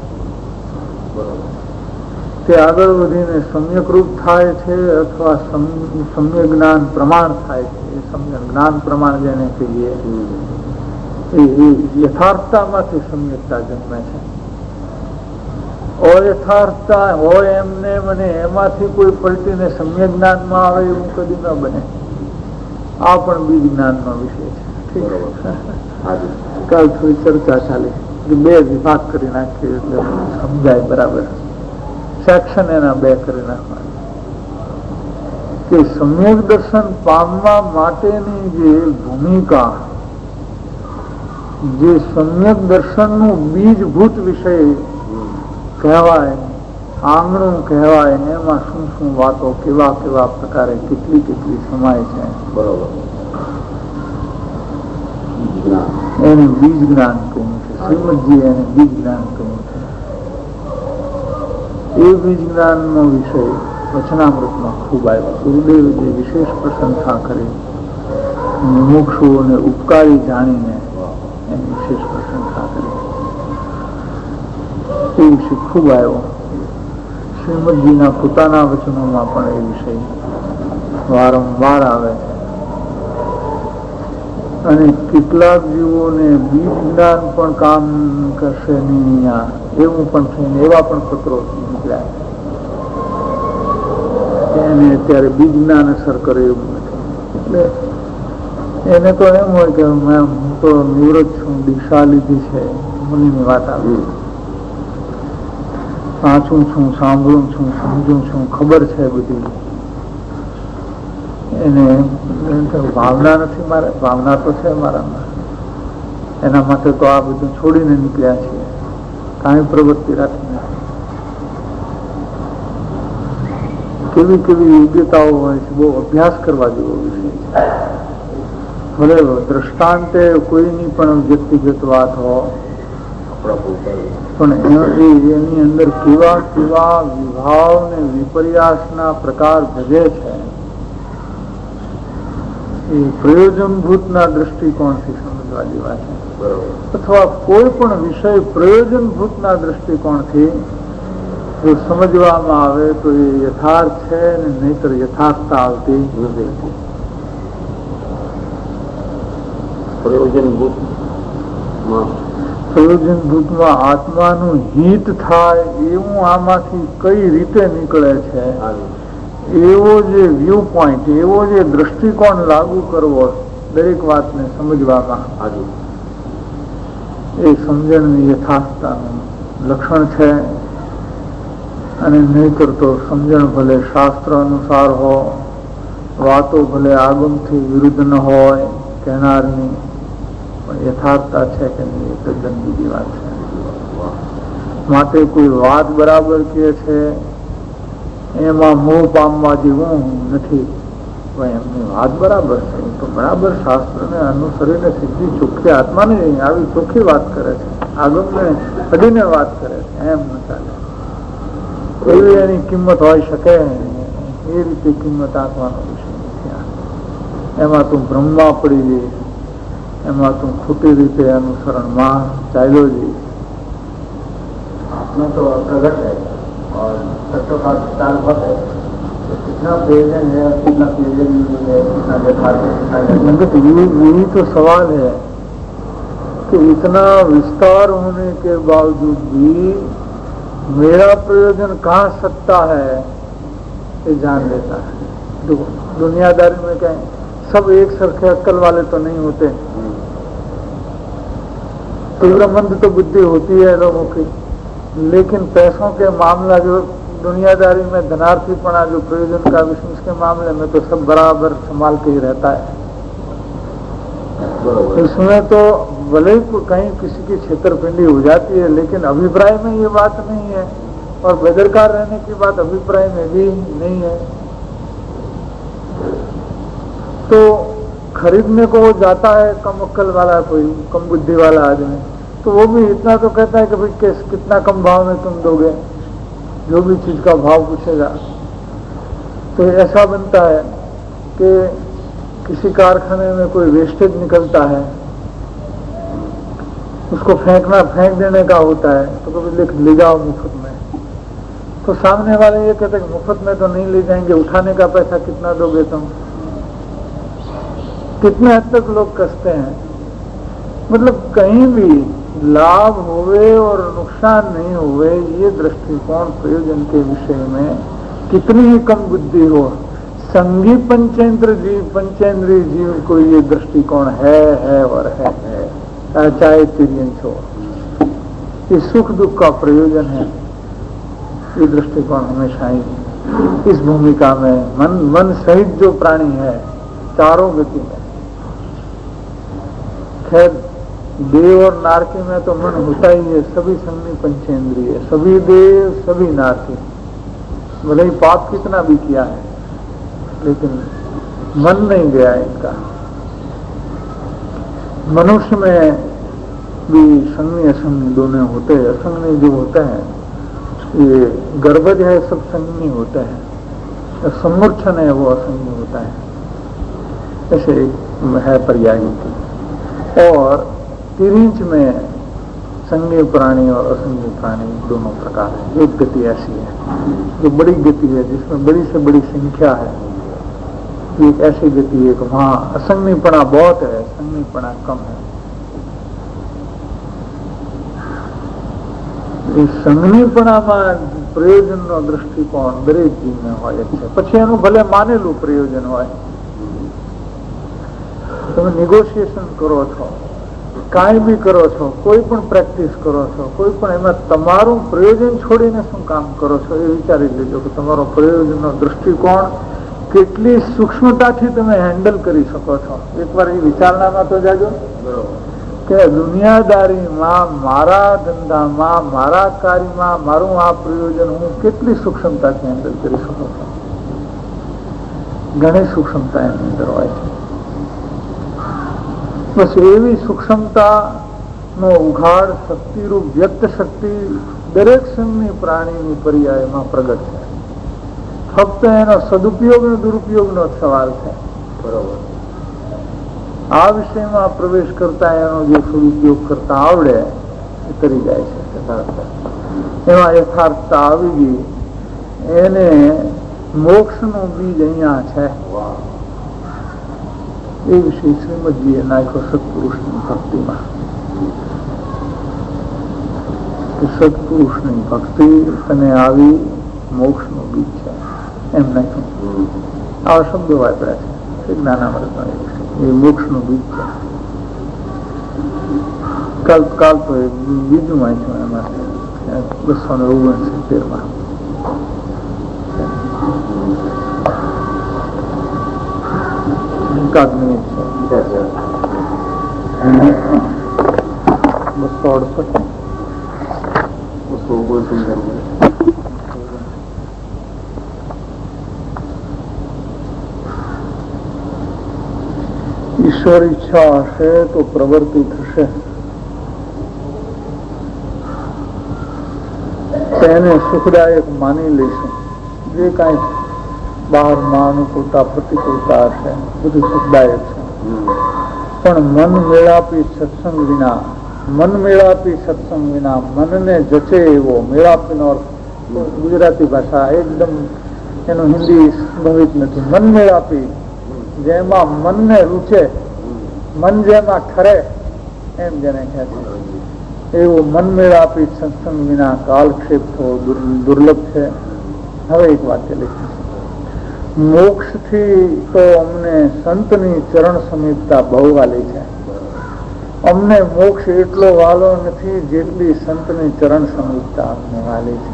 તે આગળ વધીને સમ્યક રૂપ થાય છે અથવા સમ્યક જ્ઞાન પ્રમાણ થાય છે. એ સમ્યક જ્ઞાન પ્રમાણ જેને કહીએ એ યથાર્થતામાંથી સમ્યકતા જન્મે છે. અયથાર્થતા હોય એમને મને એમાંથી કોઈ પલટીને સમ્યક જ્ઞાનમાં આવે એવું કદી ન બને. આ પણ બીજ જ્ઞાનનો વિષય છે. ઠીક છે. કાલ થોડી ચર્ચા ચાલી કે બે વિભાગ કરી નાખીએ એટલે સમજાય બરાબર. સેક્શન એના બે કરી નાખવાના કે સમ્યક દર્શન પામવા માટેની જે ભૂમિકા, જે સમ્યક દર્શનનું બીજભૂત વિષય કહેવાય, આંગણું કહેવાય, એમાં શું શું વાતો કેવા કેવા પ્રકારે કેટલી કેટલી સમાય છે. બરોબર. એને બીજ જ્ઞાન કહ્યું છે. શ્રીમદજી એને બીજ જ્ઞાન કહ્યું છે. એ બીજ જ્ઞાન નો વિષય વચનામૃતમાં ખૂબ આવ્યો. ગુરુદેવજી વિશેષ પ્રશંસા કરી, મુમુક્ષુઓને ઉપકારી જાણીને એની વિશેષ પ્રશંસા કરી. એ વિષય ખૂબ આવ્યો. શ્રીમદજીના પોતાના વચનોમાં પણ એ વિષય વારંવાર આવે છે. અને કેટલાક જીવોને બીજ જ્ઞાન પણ કામ કરશે નહીં એવું પણ થઈને એવા પણ પત્રો નીકળ્યા છે. એને અત્યારે બીજ જ્ઞાન અસર કરે એવું નથી. એટલે એને તો એમ હોય કે હું તો નિવૃત્ત છું, દીક્ષા લીધી છે, મુનિની વાત આવી, વાંચું છું, સાંભળું છું, સમજું છું, ખબર છે બધી. એને ભાવના નથી મારે, ભાવના તો છે મારામાં. એના માટે તો આ બધું છોડીને નીકળ્યા છીએ, કાંઈ પ્રવૃત્તિ રાખી નથી. કેવી કેવી યોગ્યતાઓ હોય છે, બહુ અભ્યાસ કરવા જેવો વિષય છે. ભલે દ્રષ્ટાંતે કોઈની પણ વ્યક્તિગત વાત હો, પણ એની અંદર કેવા કેવા વિભાવ ને વિપર્યાસના પ્રકાર ભજે છે એ પ્રયોજનભૂતના દૃષ્ટિકોણથી સમજવા જેવા છે. અથવા કોઈ પણ વિષય પ્રયોજનભૂતના દૃષ્ટિકોણથી જો સમજવામાં આવે તો એ યથાર્થ છે ને નહીતર યથાર્થતા આવતી નથી. પ્રયોજનભૂતમાં આત્માનું હિત થાય એવું આમાંથી કઈ રીતે નીકળે છે, એવો જે વ્યૂ પોઈન્ટ, એવો જે દ્રષ્ટિકોણ લાગુ કરવો દરેક વાતને સમજવામાં, એ સમજણની યથાર્થતાનું લક્ષણ છે. અને નહીતર તો સમજણ ભલે શાસ્ત્ર અનુસાર હો, વાતો ભલે આગમથી વિરુદ્ધ ન હોય કહેનારની, પણ યથાર્થતા છે કે નહીં એ તદ્દન બીજી વાત છે. માટે કોઈ વાત બરાબર કહે છે એમાં મોહ પામવા જેવું નથી. એમની વાત બરાબર છે તો બરાબર શાસ્ત્રને અનુસરીને સીધી ચોખ્ખી આત્માને આવી ચોખ્ખી વાત કરે છે, આગમને અડીને વાત કરે છે, એમ ન ચાલે. એવી એની કિંમત હોય શકે, એ રીતે કિંમત આપવાનો વિષય નથી. એમાં તું ભ્રમમાં પડી જઈશ, એમાં તું ખોટી રીતે અનુસરણમાં ચાલ્યો જઈશ. આપને તો પ્રગટ है और सत्य का विस्तार बहुत है, तो कितना प्रयोजन है और कितना प्रयोजन नहीं है, कितना यथार्थ है, कितना यही तो सवाल है कि इतना विस्तार होने के बावजूद भी मेरा प्रयोजन कहाँ सकता है ये जान लेता है. दुनियादारी में क्या है, सब एक सरखे अक्ल वाले तो नहीं होते. तीव्र मंद तो बुद्धि होती है लोगों की, लेकिन पैसों के मामला जो दुनियादारी में धनार्थीपना जो प्रयोजन का विशेष के मामले में तो सब बराबर संभाल के ही रहता है. इसमें तो भले ही कहीं किसी की छेतरपिंडी हो जाती है, लेकिन अभिप्राय में ये बात नहीं है, और बेदरकार रहने की बात अभिप्राय में भी नहीं है. तो खरीदने को वो जाता है कम अक्ल वाला, कोई कम बुद्धि वाला आदमी, तो वो भी इतना तो कहता है कि भाई कितना कम भाव में तुम दोगे, जो भी चीज का भाव पूछेगा. तो ऐसा बनता है कि किसी कारखाने में कोई वेस्टेज निकलता है, उसको फेंकना फेंक देने का होता है, तो कभी लिख ले जाओ मुफ्त में. तो सामने वाले ये कहते हैं मुफ्त में तो नहीं ले जाएंगे, उठाने का पैसा कितना दोगे तुम. कितने हद तक लोग कसते हैं. मतलब कहीं भी लाभ होवे और नुकसान नहीं होवे, ये दृष्टिकोण प्रयोजन के विषय में कितनी ही कम बुद्धि हो, संगी पंचेंद्र जीव पंचेंद्रीय जीव को ये दृष्टिकोण है है और है है चाहे तिर्यंश हो, ये सुख दुख का प्रयोजन है। ये दृष्टिकोण हमेशा ही इस भूमिका में मन मन सहित जो प्राणी है चारों गति में, खैर देव और नारकी में तो मन होता ही है, सभी संगनी पंचेंद्रिय, सभी देव सभी नारकी, भले ही पाप कितना भी किया है लेकिन मन नहीं गया इनका। मनुष्य में भी संगनी असंगनी दोनों होते हैं। असंगनी जो होते हैं ये गर्भज है, सब संगनी होते हैं, सम्मूर्छन है वो असंगनी होता है, ऐसे है पर्यायी। और तिरिंच में संज्ञेय प्राणी और असंज्ञेय प्राणी दोनों प्रकार है। एक गति ऐसी है जो बड़ी गति है, जिसमें बड़ी से बड़ी संख्या है, एक ऐसी गति है कि वहां असंज्ञेयपना बहुत है, संज्ञेयपना कम है। સંજ્ઞાપણામાં પ્રયોજનનો દૃષ્ટિકોણ દરેક જીવને હોય છે, પછી એનું ભલે માનેલું પ્રયોજન હોય, તમે નેગોશિએશન કરો છો, કાંઈ બી કરો છો, કોઈ પણ પ્રેક્ટિસ કરો છો, કોઈ પણ એમાં તમારું પ્રયોજન છોડીને શું કામ કરો છો એ વિચારી લેજો કે તમારો પ્રયોજનનો દૃષ્ટિકોણ કેટલી સૂક્ષ્મતાથી તમે હેન્ડલ કરી શકો છો। એકવાર એ વિચારણામાં તો જાજો કે દુનિયાદારીમાં, મારા ધંધામાં, મારા કાર્યમાં મારું આ પ્રયોજન હું કેટલી સૂક્ષ્મતાથી હેન્ડલ કરી શકું છું। ઘણી સૂક્ષ્મતા એની અંદર હોય છે। બસ એવી સૂક્ષ્મતાનો ઉઘાડ શક્તિરૂપ વ્યક્ત શક્તિ દરેક સંઘની પ્રાણીની પર્યાયમાં પ્રગટ છે। ફક્ત એનો સદુપયોગ અને દુરુપયોગનો સવાલ છે। બરોબર, આ વિષયમાં પ્રવેશ કરતા એનો જે સદુપયોગ કરતા આવડે એ કરી જાય છે। એમાં યથાર્થતા આવી ગઈ, એને મોક્ષનું બીજ અહીંયા છે એ વિષય શ્રીમદજીએ નાખ્યો સત્પુરુષની ભક્તિમાં। સત્પુરુષની ભક્તિ અને આવી મોક્ષનું બીજ છે એમ નાખ્યું। આવા શબ્દો વાપર્યા છે જ્ઞાનામૃતમાં, એ મોક્ષનું બીજ છે। કાલ કાલ તો એ બીજું વાંચ્યું એમાં બસો ને ઓગણસિત્તેર માં એકાદ મિનિટ છે, બસો અડસઠ બસો ઓગણસિત્તેર ઈશ્વર ઈચ્છા હશે તો પ્રવૃત્તિ થશે, તેને સુખદાયક માની લઈશું। જે કાંઈ બહારમાં અનુકૂળતા પ્રતિકૂળતા હશે બધું સુખદાયક છે, પણ મન મેળાપી સત્સંગ વિના, મન મેળાપી સત્સંગ વિના મનને જચે એવો, મેળાપીનો અર્થ ગુજરાતી ભાષા એકદમ એનું હિન્દી સંભવિત નથી। મન મેળાપી જેમાં મનને રૂચે, મન જેમાં ઠરે એમ જેને કહે છે, એવું મન મેળાપી સત્સંગ વિના કાલક્ષેપ થવો દુર્લભ છે। હવે એક વાક્ય લખ્યું, મોક્ષથી તો અમને સંતની ચરણ સમીપતા બહુ વાલી છે। અમને મોક્ષ એટલો વાલો નથી જેટલી સંતની ચરણ સમીપતા અમને વાલી છે,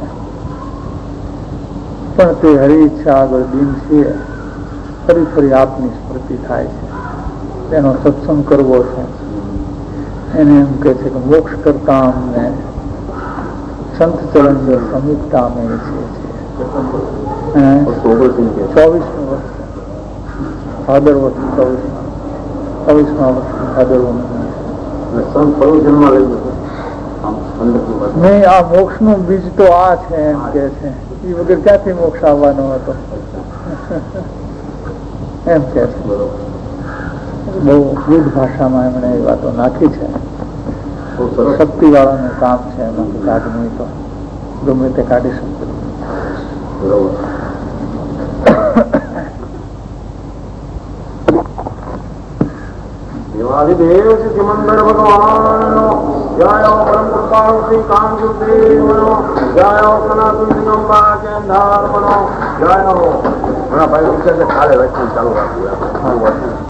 પણ તે હરી ઈચ્છા આગળ દિન છીએ, ફરી ફરી આપની સ્મૃતિ થાય છે, તેનો સત્સંગ કરવો છે। એને એમ કહે છે કે મોક્ષ કરતા અમને સંત ચરણની સમીપતા અમે ઈચ્છીએ છીએ। ચોવીસમું વર્ષ ભાદરવો ચોવીસમાં ચોવીસમાં વર્ષ ભાદરવો નહીં, આ મોક્ષ નું બીજ તો આ છે એમ કે છે, એ વગર ક્યાંથી મોક્ષ આવવાનો હતો એમ કે છે। બહુ વિવિધ ભાષામાં એમણે એ વાતો નાખી છે। શક્તિ વાળાનું કામ છે, એમાંથી કાઢવું તો ગમે તે કાઢી શકતું। દેવાધિદેવ સિદ્ધિમંદર ભગવાનનો જય, પરમ કૃપાળુ શ્રી કામદેવનો જય, સનાતન સિંહંબા કેન્દ્રનો જય। ઘણા ભાઈ વિચાર છે કાલે વાંચવાનું ચાલુ રાખવું।